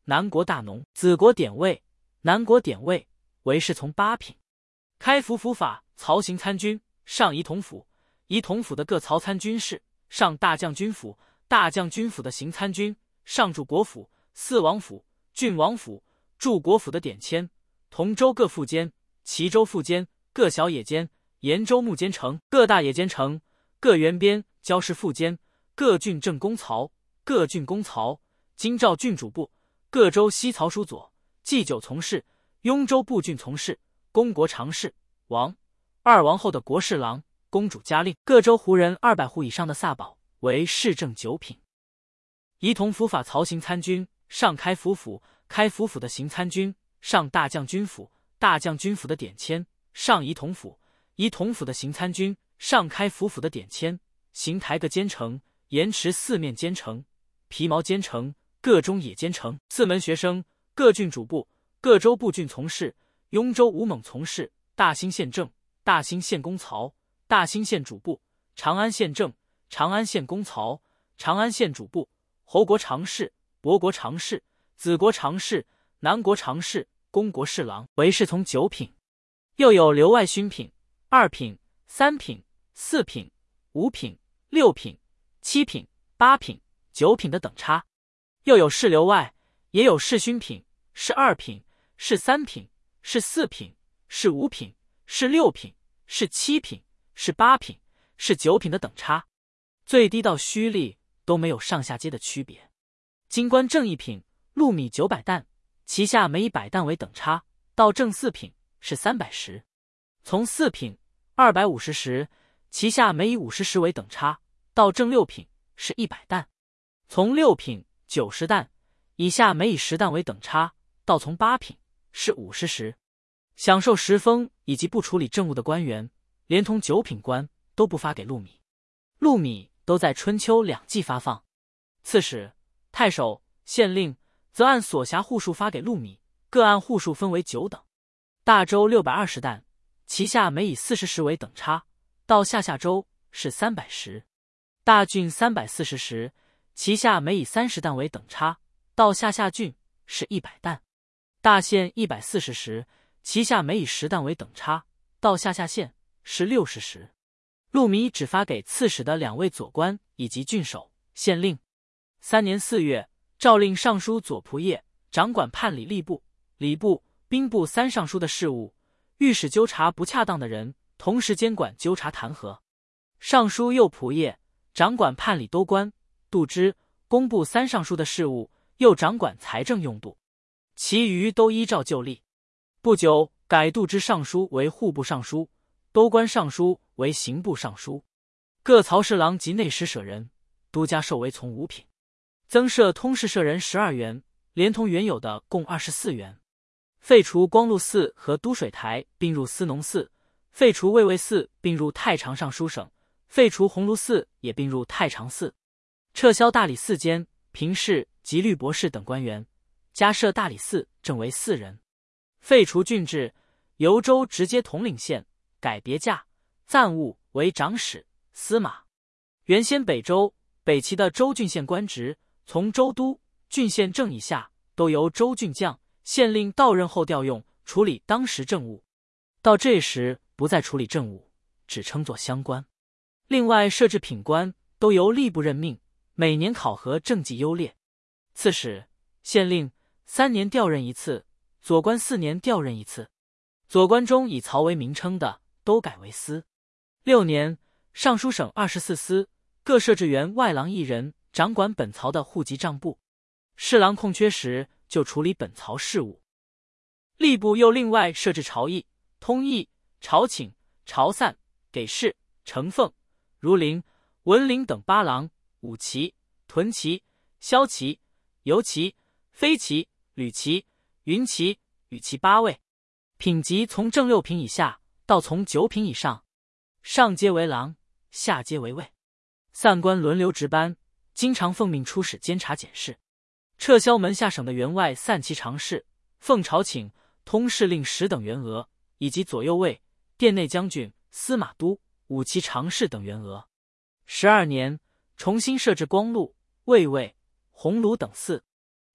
南国大农，子国典尉，南国典尉为侍从八品。开府府法曹行参军，上仪同府，仪同府的各曹参军事，上大将军府，大将军府的行参军，上驻国府、四王府、郡王府，驻国府的典签，同州各副监，齐州副监，各小野监，延州牧监丞，各大野监丞，各原边交事副监，各郡正公曹，各郡公曹，京兆郡主簿，各州西曹书佐，祭酒从事，雍州布郡从事，公国常侍，王、二王后的国侍郎，公主家令，各州胡人200户以上的萨宝为市政9品。仪同府法曹行参军，上开府府，开府府的行参军，上大将军府，大将军府的典签，上仪同府，仪同府的行参军，上开府府的典签，行台各监丞，盐池四面监丞，皮毛监丞，各中野监丞，四门学生，各郡主簿，各州布郡从事，雍州武猛从事，大兴县正，大兴县公曹，大兴县主簿，长安县正，长安县公曹，长安县主簿，侯国常侍，博国常侍，子国常侍，南国常侍，公国侍郎为侍从9品。又有留外勋品、2品、3品、4品、5品、6品、7品、8品、9品的等差。又有士留外，也有士勋品，是2品，是3品，是4品，是5品，是6品，是7品，是8品，是9品的等差。最低到虚吏都没有上下阶的区别。京官正1品，禄米900担，其下每以100担为等差，到正4品是300石；从4品250石，其下每以50石为等差，到正6品是100担；从6品90担以下每以10担为等差，到从8品是50石。享受时封以及不处理政务的官员，连同9品官都不发给禄米，禄米都在春秋2季发放。刺史、太守、县令则按所辖户数发给禄米，各按户数分为9等。大州620担，其下每以40石为等差，到下下州是300石；大郡340石，其下每以30担为等差，到下下郡是100担；大县140石，其下每以10担为等差，到下下县是60石。禄米只发给刺史的2位佐官以及郡守、县令。3年4月，诏令尚书左仆射掌管判理吏部、礼部、兵部3尚书的事务，御史纠察不恰当的人，同时监管纠察弹劾。尚书右仆射掌管判理都官、度支、工部3尚书的事务，又掌管财政用度，其余都依照旧例。不久，改度支尚书为户部尚书，都官尚书为刑部尚书。各曹侍郎及内史舍人，都加授为从5品。增设通事舍人12员，连同原有的共24员。废除光禄寺和都水台，并入司农寺；废除卫尉寺，并入太常尚书省；废除鸿胪寺，也并入太常寺。撤销大理寺监、平事及律博士等官员，加设大理寺正为4人。废除郡制，由州直接统领县，改别驾、暂务为长史、司马。原先北州、北齐的州郡县官职，从州督、郡县正以下，都由州郡将、县令到任后调用，处理当时政务。到这时不再处理政务，只称作乡官。另外设置品官，都由吏部任命，每年考核政绩优劣。刺史、县令3年调任一次，佐官4年调任一次。佐官中以曹为名称的，都改为司。6年，尚书省24司各设置员外郎1人，掌管本曹的户籍账簿。侍郎空缺时，就处理本曹事务。吏部又另外设置朝议、通议、朝请、朝散、给事、承奉、儒林、文林等8郎、武骑、屯骑、骁骑、游骑、飞骑、旅骑、云骑、羽骑8位。品级从正6品以下到从9品以上，上阶为郎，下阶为尉。散官轮流值班，经常奉命出使监察检视。撤销门下省的员外散骑常侍、奉朝请、通事令10等员额，以及左右尉、殿内将军、司马都、武骑常侍等员额。12年，重新设置光禄、卫尉、鸿胪等4。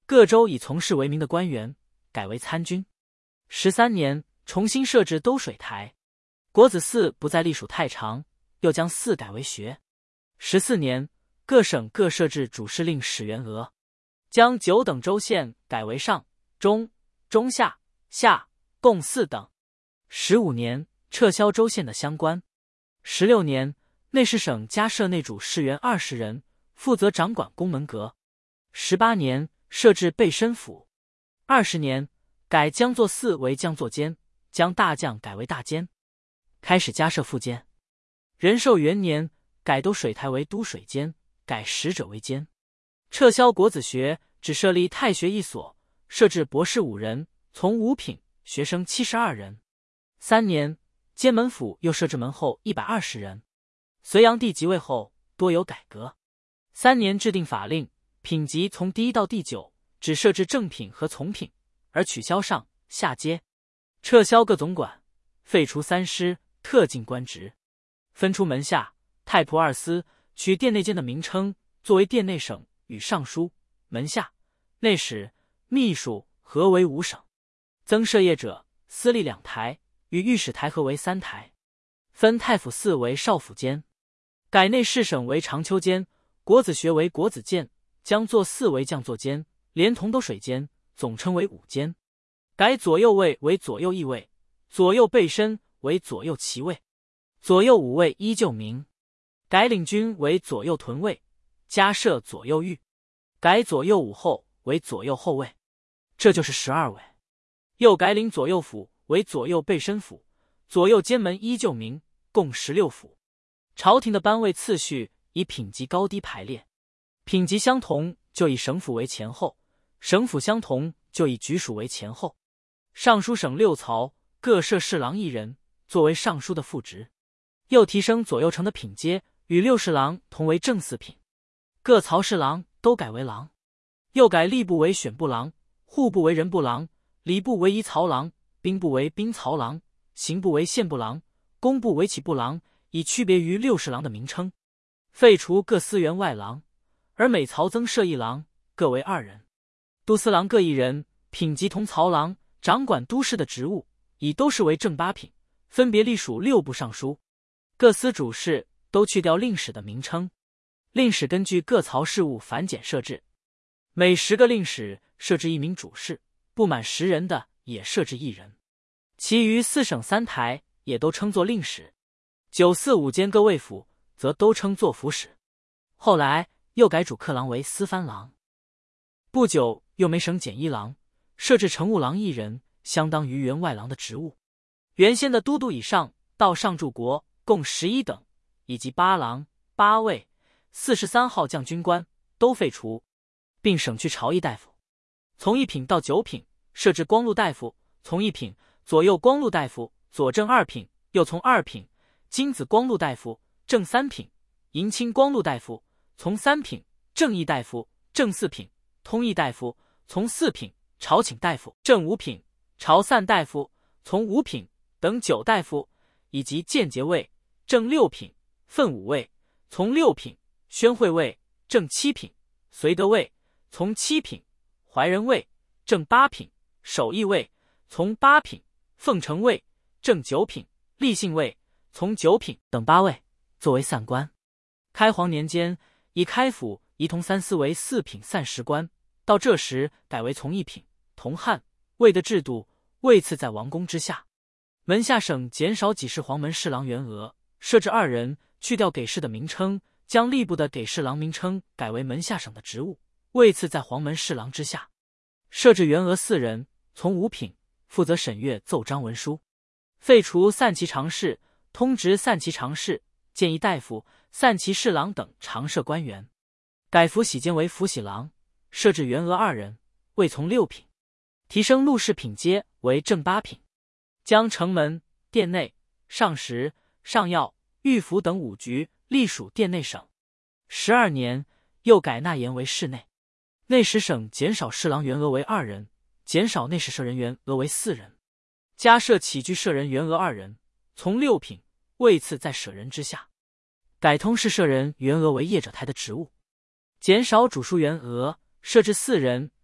各州以从事为名的官员改为参军。13年，重新设置都水台。国子寺不再隶属太常，又将寺改为学。14年，各省各设置主事令史员额，将9等州县改为上、中、中下、下共4等。15年，撤销州县的乡官。16年，内侍省加设内主事员20人，负责掌管宫门阁。18年，设置备申府。20年，改将作寺为将作监，将大将改为大监，开始加设副监。仁寿元年，改都水台为都水监，改使者为监。撤销国子学，只设立太学一所，设置博士5人，从5品，学生72人。3年，监门府又设置门后120人。隋炀帝即位后，多有改革。3年，制定法令，品级从第1到第9，只设置正品和从品，而取消上下阶。撤销各总管，废除3师，特进官职，分出门下、太仆2司，取殿内监的名称，作为殿内省与尚书、门下、内史、秘书合为5省。增设业者，司隶2台，与御史台合为3台。分太府寺为少府监，改内侍省为长秋监，国子学为国子监，将作寺为将作监，连同都水监，总称为5监。改左右卫为左右议卫，左右备申为左右骑卫，左右武卫依旧名。改领军为左右屯卫，加设左右御。改左右武后为左右后卫，这就是12位。又改领左右府为左右备申府，左右监门依旧名，共16府。朝廷的班位次序以品级高低排列，品级相同就以省府为前后，省府相同就以局属为前后。尚书省6曹，各设侍郎1人，作为尚书的副职。又提升左右丞的品阶，与6侍郎同为正4品。各曹侍郎都改为郎。又改吏部为选部郎，户部为人部郎，礼部为仪曹郎，兵部为兵曹郎，刑部为宪部郎，工部为启部郎，以区别于6侍郎的名称。废除各司员外郎，而每曹增设1郎，各为2人。都司郎各1人，品级同曹郎，掌管都市的职务，以都市为正8品，分别隶属6部尚书。各司主事都去掉令史的名称，令史根据各曹事务繁简设置，每10个令史设置1名主事，不满10人的也设置1人。其余4省3台也都称作令史。9、4、5监各卫府则都称作府使。后来又改主客郎为司藩郎。不久又每省减1郎，设置乘务郎1人，相当于员外郎的职务。原先的都督以上到上柱国共11等，以及8郎、8尉、43号将军官都废除，并省去朝议大夫。从1品到9品设置光禄大夫，从1品左右光禄大夫，左正2品，又从2品金子光禄大夫，正3品银青光禄大夫，从3品正议大夫，正4品通议大夫，从4品朝请大夫，正5品朝散大夫，从5品等9大夫，以及间节尉，正6品分5尉，从6品宣会尉，正7品绥德尉，从7品怀仁尉，正8品守义尉，从8品奉承尉，正9品立信尉，从9品等8位，作为散官。开皇年间，以开府仪同3司为4品散时官，到这时改为从1品同汉尉的制度，位次在王公之下。门下省减少给事黄门侍郎员额，设置2人，去掉给事的名称，将吏部的给事郎名称改为门下省的职务，位次在黄门侍郎之下。设置员额4人，从5品，负责审阅奏章文书。废除散骑常侍，通直散骑常侍、谏议大夫、散骑侍郎等常设官员。改府喜监为府喜郎，设置员额2人，位从6品。提升录事品阶为正8品。将城门、殿内、上实、上药、御府等5局隶属殿内省。12年，又改纳言为室内。内史省减少侍郎员额为2人，减少内史舍人员额为4人。加设起居舍人员额2人，从6品，位次在舍人之下。改通事舍人员额为业者台的职务。减少主书员额，设置4人，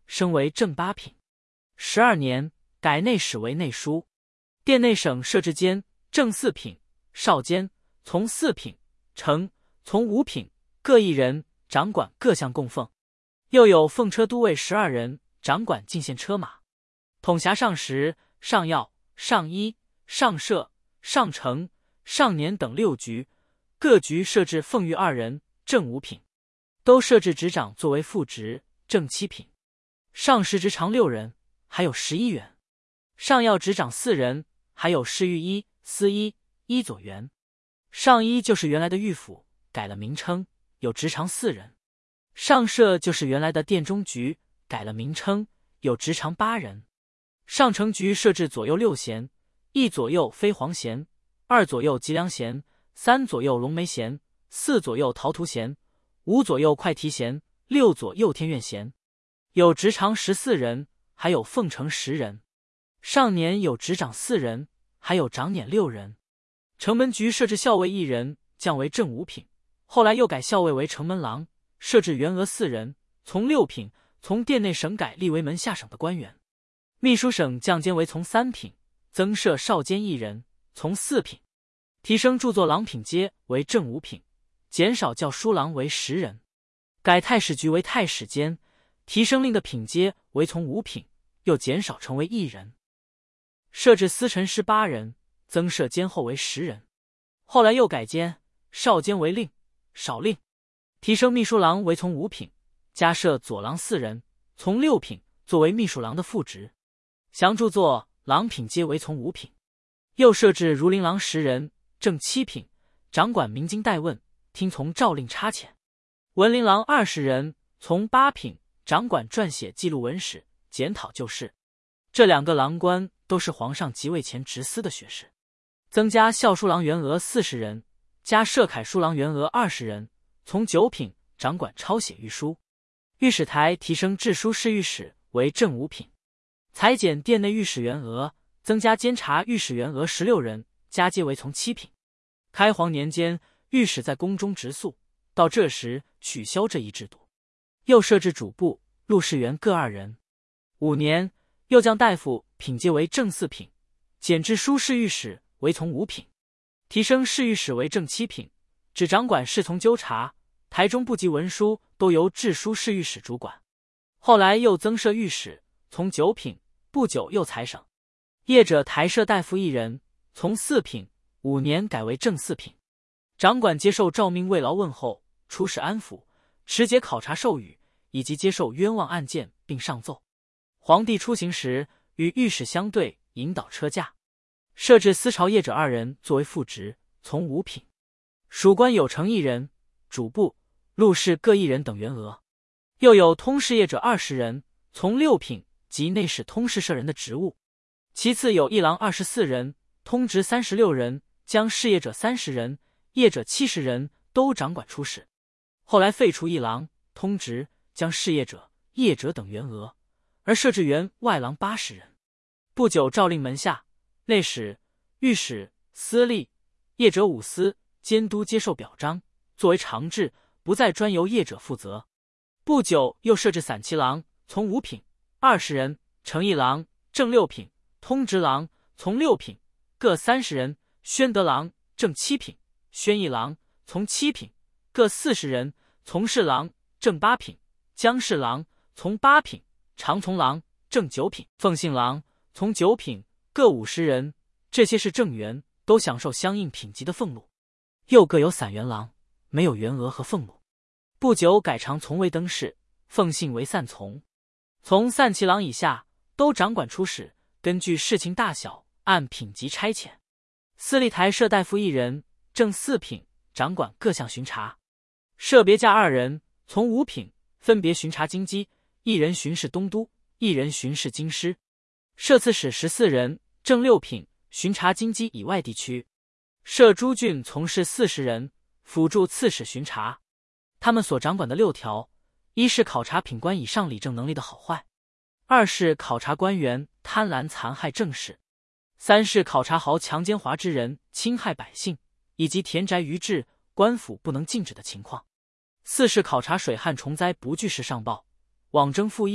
升为正八品。12年，改内史为内书。殿内省设置监、正四品、少监，从四品、丞，从五品，各1人，掌管各项供奉。又有奉车都尉12人，掌管进献车马。统辖上食、上药、上衣、上舍、上乘、上年等6局，各局设置奉御2人，正5品。都设置执掌作为副职，正7品。上食执常6人，还有11员。上药执掌4人，还有侍御医、司医、医佐员。上衣就是原来的御府，改了名称，有执常4人。上舍就是原来的殿中局，改了名称，有执常8人。上乘局设置左右6衔，1左右飞黄衔，2左右吉良衔，3左右龙眉衔，4左右陶图衔，5左右快提衔，6左右天苑衔。有执常14人，还有奉承10人。上年有执掌4人，还有长辇6人。城门局设置校尉1人，降为正5品。后来又改校尉为城门郎，设置员额4人，从6品。从殿内省改立为门下省的官员。秘书省降监为从3品，增设少监1人，从4品。提升著作郎品阶为正5品，减少校书郎为10人。改太史局为太史监，提升令的品阶为从5品，又减少成为1人。设置司臣师8人，增设监后为10人。后来又改监、少监为令、少令。提升秘书郎为从5品，加设左郎4人，从6品，作为秘书郎的副职。详著作郎品阶为从5品。又设置儒林郎10人，正7品，掌管明经代问，听从诏令差遣。文林郎20人，从8品，掌管撰写记录文史，检讨旧事。这2个郎官都是皇上即位前执司的学士。增加校书郎员额40人，加设楷书郎员额20人，从9品，掌管抄写御书。御史台提升制书侍御史为正5品。裁减殿内御史员额，增加监察御史员额16人，加阶为从7品。开皇年间，御史在宫中直宿，到这时取消这一制度。又设置主簿、录事员各2人。5年，又将大夫品阶为正4品，减制书侍御史为从5品，提升侍御史为正7品，只掌管侍从纠察，台中部级文书都由制书侍御史主管。后来又增设御史，从9品，不久又裁省。业者台设大夫1人，从4品，5年改为正4品，掌管接受诏命慰劳问候、出使安抚、持节考察授予，以及接受冤枉案件并上奏。皇帝出行时，与御史相对，引导车驾。设置司朝业者2人作为副职，从5品。属官有丞1人，主簿、录事各1人等员额。又有通事业者20人，从6品及内史通事舍人的职务。其次有一郎24人，通职36人，将事业者30人，业者70人，都掌管出使。后来废除一郎、通职，将事业者、业者等员额，而设置员外郎80人。不久诏令门下、内史、御史、司隶、业者5司监督接受表彰，作为常制，不再专由业者负责。不久又设置散骑郎，从5品，20人，承议郎，正6品，通直郎，从6品，各30人，宣德郎，正7品，宣议郎，从7品，各40人，从事郎，正8品，江侍郎，从8品，常从郎，正9品，奉信郎，从9品，各50人。这些是正员，都享受相应品级的俸禄。又各有散员郎，没有员额和俸禄。不久改常从为登事，奉信为散从。从散骑郎以下，都掌管出使，根据事情大小，按品级差遣。司隶台设大夫1人，正4品，掌管各项巡查。设别驾2人，从5品，分别巡查京畿，1人巡视东都，1人巡视京师。设刺史14人，正6品，巡查京畿以外地区。设诸郡从事40人，辅助刺史巡查。他们所掌管的6条：一是考察品官以上理政能力的好坏；2是考察官员贪婪残害政事；3是考察豪强奸猾之人侵害百姓，以及田宅余治、官府不能禁止的情况；4是考察水旱虫灾不据实上报、枉征赋役、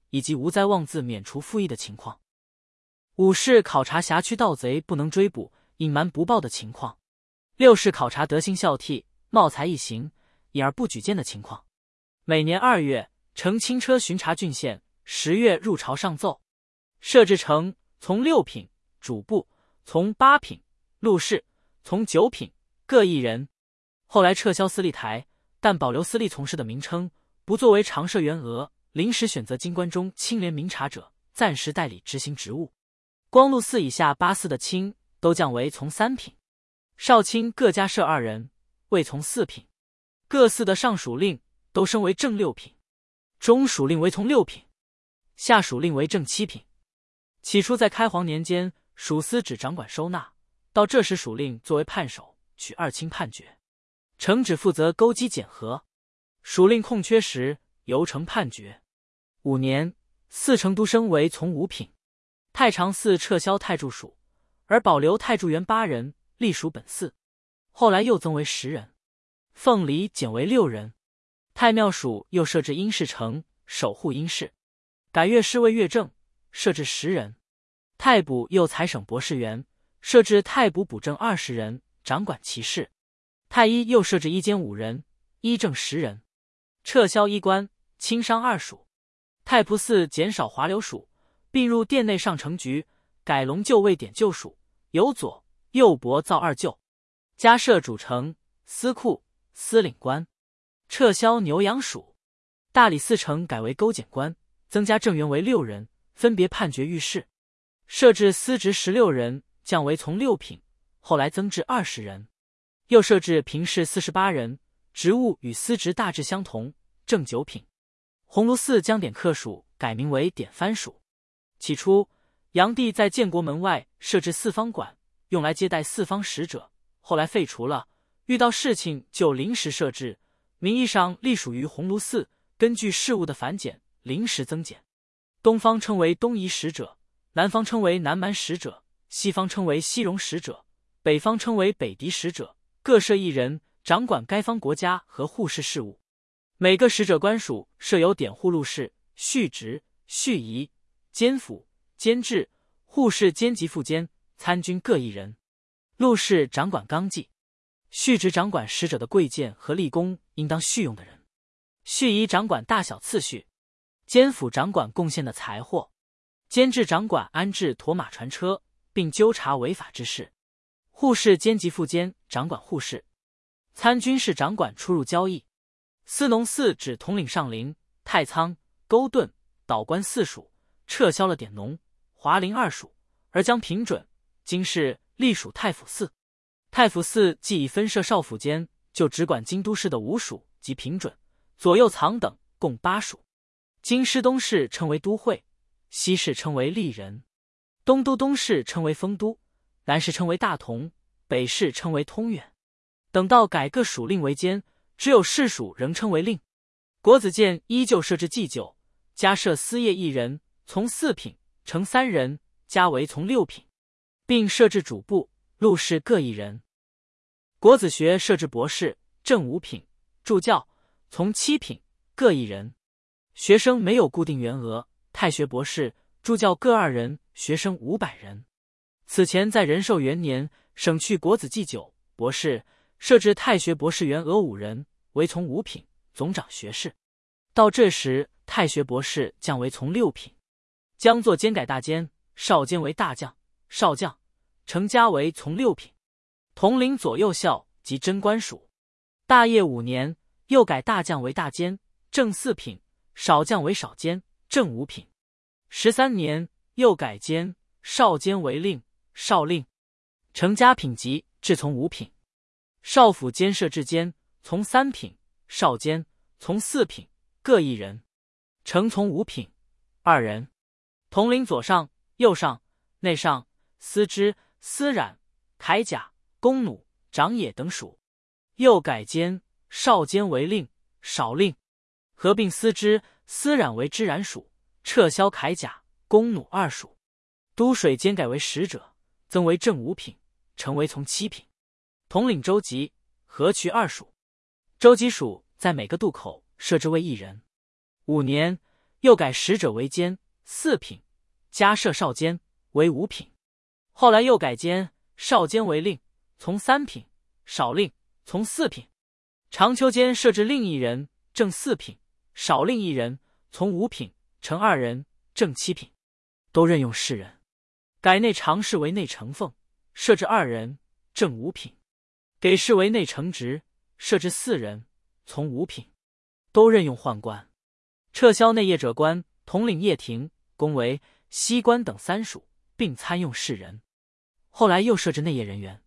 以及无灾妄自免除赋役的情况。5是考察辖区盗贼不能追捕、隐瞒不报的情况。6是考察德行孝悌、茂才一行，隐而不举荐的情况。每年2月，乘轻车巡查郡县，10月入朝上奏，设置成从6品主簿，从8品录事，从9品各1人。后来撤销司隶台，但保留司隶从事的名称，不作为常设员额，临时选择京官中清廉明察者，暂时代理执行职务。光禄寺以下8司的卿都降为从3品，少卿各加设2人，为从4品。各司的上属令都升为正6品，中属令为从6品，下属令为正7品。起初在开皇年间，属司只掌管收纳，到这时属令作为判首，取2卿判决。丞只负责勾稽检核，属令空缺时由丞判决。5年，4成都升为从5品。太常寺撤销太柱属，而保留太柱员8人，隶属本寺。后来又增为10人。凤里减为6人。太庙署又设置阴侍丞，守护阴侍。改乐侍卫乐正，设置10人。太补又裁省博士员，设置太补补正20人，掌管其事。太医又设置医监5人，医正10人。撤销医官，轻商2属。太仆寺减少华流属，并入殿内上承局，改龙厩尉典旧属，由左右伯造2厩，加设主城、司库、司领官。撤销牛羊属。大理寺丞改为勾检官，增加正员为6人，分别判决御事。设置司职16人，降为从6品，后来增至20人。又设置平事48人，职务与司职大致相同，正9品。鸿胪寺将典课属改名为典藩属。起初，炀帝在建国门外设置四方馆，用来接待四方使者，后来废除了，遇到事情就临时设置，名义上隶属于鸿胪寺，根据事务的繁简，临时增减。东方称为东夷使者，南方称为南蛮使者，西方称为西戎使者，北方称为北狄使者，各设1人，掌管该方国家和护市事务。每个使者官署设有典护录事、续职、续仪、监府、监制、护士监及副监、参军各1人。录事掌管纲纪，续职掌管使者的贵贱和立功应当续用的人，续仪掌管大小次序，监府掌管贡献的财货，监制掌管安置驮马船车，并纠察违法之事。护士监及副监掌管护士，参军是掌管出入交易。司农寺指统领上林、太仓、沟顿、岛官4属，撤销了典农、华林2属，而将平准、京师隶属太府寺。太府寺既已分设少府监，就只管京都市的5属及平准、左右藏等，共8属。京师东市称为都会，西市称为丽人，东都东市称为丰都，南市称为大同，北市称为通远。等到改各属令为监，只有市属仍称为令。国子监依旧设置祭酒，加设司业1人，从4品，乘3人，加为从6品，并设置主簿、录事各1人。国子学设置博士，正5品，助教，从7品，各1人。学生没有固定员额，太学博士、助教各2人，学生500人。此前在仁寿元年，省去国子祭酒、博士，设置太学博士员额5人，为从5品，总掌学士。到这时，太学博士降为从6品，将作监改大监，少监为大将、少将，成家为从6品，统领左右校及贞观属。大业5年，又改大将为大监，正4品，少将为少监，正5品。13年，又改监、少监为令、少令，成家品级，至从5品。少府监设置监，从3品，少监从4品，各1人，承从5品2人，统领左上、右上、内上、司知、司染、铠甲、弓弩、长野等属。又改监、少监为令、少令，合并司知、司染为知染属，撤销铠甲、弓弩2属。都水监改为使者，增为正5品，成为从7品。统领州籍、河渠2属。州籍属在每个渡口设置为1人。5年， 又改使者为监4品，加设少监为5品。后来又改监少监为令，从3品，少令从4品。长秋监设置令1人，正4品，少令1人，从5品，丞2人，正7品，都任用士人。改内常侍为内承奉，设置2人，正5品。给事为内承职，设置4人，从5品，都任用宦官。撤销内业者官，统领掖庭、宫为西官等3属，并参用士人。后来又设置内业人员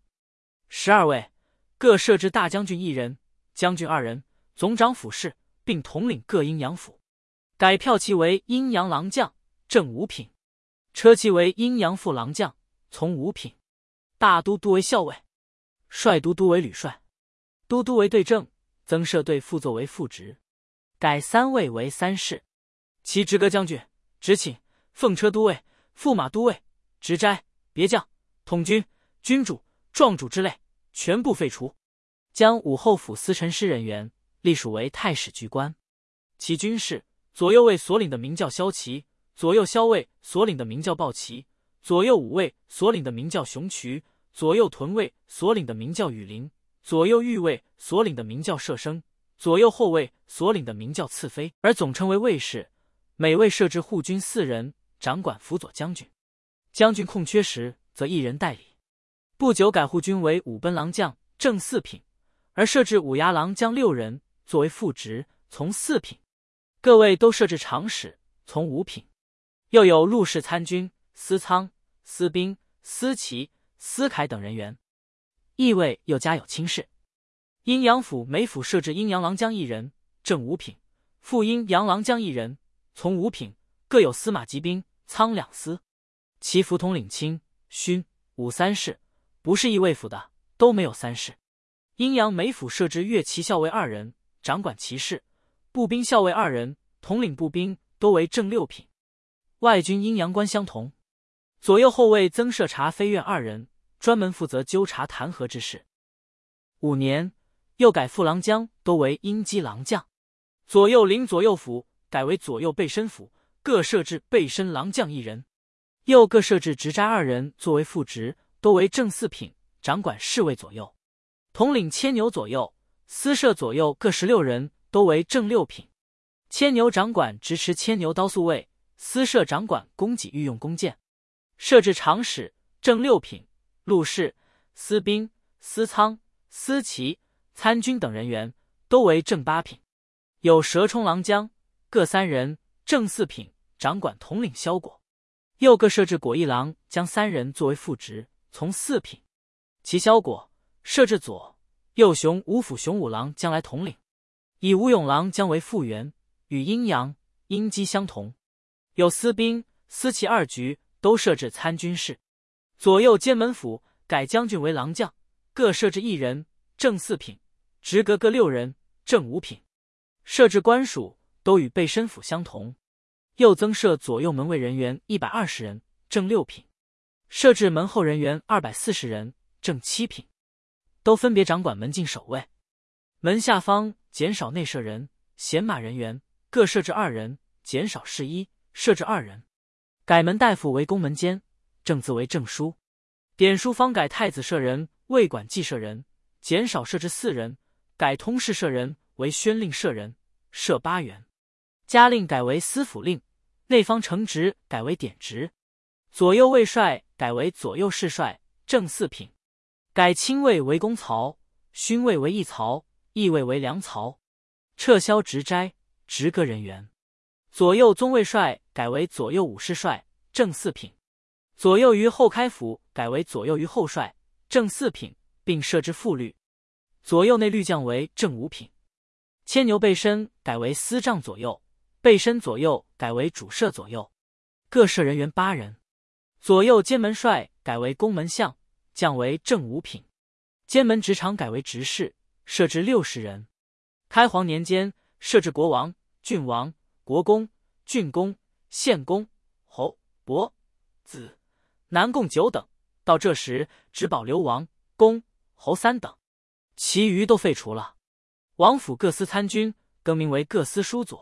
12位，各设置大将军1人，将军2人，总掌府事，并统领各阴阳府。改骠骑为阴阳郎将，正5品；车骑为阴阳副郎将，从5品。大都督为校尉，帅都督为旅帅，都督为对正，增设对副作为副职。改3位为3事，其职阁将军、执寝、奉车都尉、驸马都尉、职斋、别将、统军、军主、壮主之类全部废除，将武后府司陈师人员隶属为太史居官。其军事左右卫所领的名叫萧齐，左右骁卫所领的名叫鲍齐，左右武卫所领的名叫熊渠，左右屯卫所领的名叫羽林，左右御卫所领的名叫射生，左右后卫所领的名叫赐飞，而总称为卫士。每卫设置护军4人，掌管辅佐将军。将军空缺时，则1人代理。不久改护军为武奔郎将，正4品，而设置武牙郎将6人，作为副职，从4品。各卫都设置长史，从5品。又有陆氏参军、司仓、司兵、司骑、司凯等人员。议尉又加有卿士。阴阳府每府设置阴阳郎将1人，正5品；副阴阳郎将1人，从5品。各有司马及兵、仓2司。其服统领卿、勋、武3事，不是议尉府的都没有3事。阴阳每府设置乐骑校尉2人，掌管骑士；步兵校尉2人，统领步兵，都为正6品。外军阴阳官相同。左右后卫增设察飞院2人，专门负责纠察弹劾之事。5年，又改副郎将都为阴击郎将。左右领左右府改为左右备身府，各设置备身郎将1人。又各设置职斋2人作为副职，都为正4品，掌管侍卫左右。统领牵牛左右、司设左右各16人，都为正6品。牵牛掌管直持牵牛刀宿卫，司设掌管供给御用弓箭。设置长史，正6品，陆氏、司兵、司仓、司骑、参军等人员，都为正8品。有蛇冲郎将，各3人，正4品，掌管统领萧果。又各设置果毅郎将3人作为副职，从4品。其萧果设置左、右雄武府雄武郎将来统领，以武勇郎将为副员，与阴阳、阴击相同。有司兵、司骑2局，都设置参军事。左右监门府改将军为郎将，各设置1人，正4品，职阁各6人，正5品。设置官署都与备身府相同。又增设左右门卫人员120人，正6品；设置门后人员240人，正7品，都分别掌管门禁守卫。门下方减少内舍人、衔马人员，各设置2人，减少侍医，设置2人。改门大夫为宫门监，正字为正书。典书方改太子舍人、卫管记舍人，减少设置4人，改通事舍人为宣令舍人，设8员。嘉令改为司府令，内方承职改为典职。左右卫帅改为左右侍帅，正4品。改亲卫为公曹，勋卫为一曹，义卫为2曹。撤销职斋，职阁人员。左右宗卫帅改为左右武士帅，正4品。左右于后开府改为左右于后帅，正4品，并设置副律。左右内律将为正5品。牵牛备身改为司帐左右，备身左右改为主摄左右，各设人员8人。左右监门帅改为宫门相，降为正5品。监门职场改为职事，设置60人。开皇年间设置国王、郡王、国公、郡公、县公、侯、伯、子、南共9等，到这时只保留王、公、侯3等，其余都废除了。王府各司参军更名为各司书佐，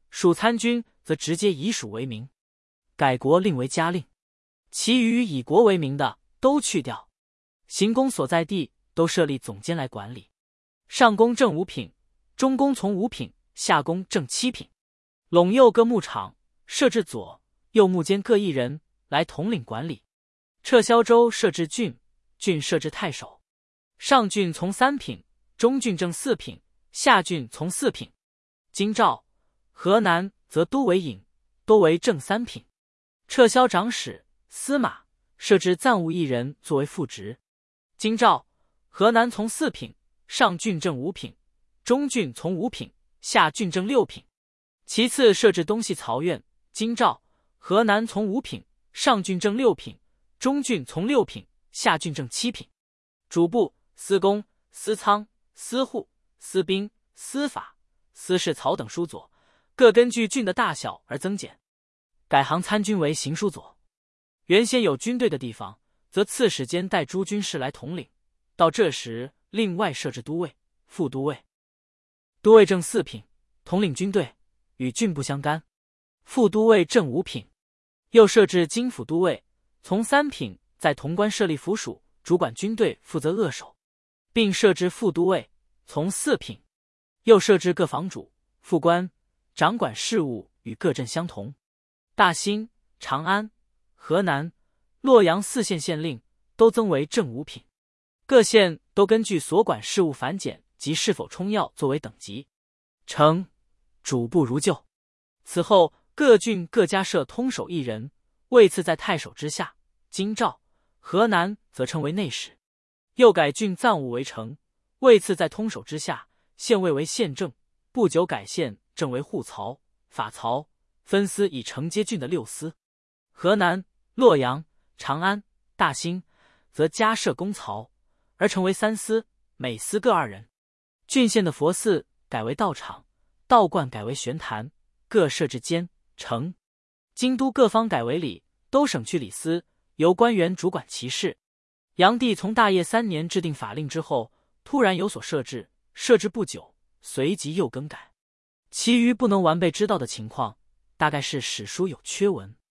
属参军则直接以属为名，改国令为嘉令，其余以国为名的都去掉。行宫所在地都设立总监来管理，上宫正5品，中宫从5品，下宫正7品。陇右各牧场设置左右牧监各1人来统领管理。撤销州设置郡，郡设置太守，上郡从3品，中郡正4品，下郡从4品。京兆、河南则都为尹，多为正3品。撤销长史、司马，设置暂务1人作为副职。京兆、河南从4品，上郡正5品，中郡从5品，下郡正6品。其次设置东西曹院，京兆、河南从5品，上郡正6品，中郡从6品，下郡正7品。主簿、司功、司仓、司户、司兵、司法、司事曹等书佐，各根据郡的大小而增减。改行参军为行书佐。原先有军队的地方，则刺史兼带诸军事来统领，到这时另外设置都尉、副都尉。都尉正4品，统领军队，与郡不相干。副都尉正5品。又设置京府都尉，从3品，在潼关设立府署，主管军队，负责扼守，并设置副都尉，从4品。又设置各房主、副官，掌管事务与各镇相同。大兴、长安、河南、洛阳4县县令都增为正5品。各县都根据所管事务繁简及是否充要作为等级，称主簿如旧。此后各郡各加设通守1人，位次在太守之下。京兆、河南则称为内史。又改郡暂务为丞，位次在通守之下，县尉为县正。不久改县正为户曹、法曹，分司以承接郡的6司。河南、洛阳、长安、大兴则加设公曹，而成为3司，每司各2人。郡县的佛寺改为道场，道观改为玄坛，各设置监、丞。京都各方改为里，都省去里司，由官员主管其事。炀帝从大业3年制定法令之后，突然有所设置，设置不久，随即又更改。其余不能完备知道的情况，大概是史书有缺文。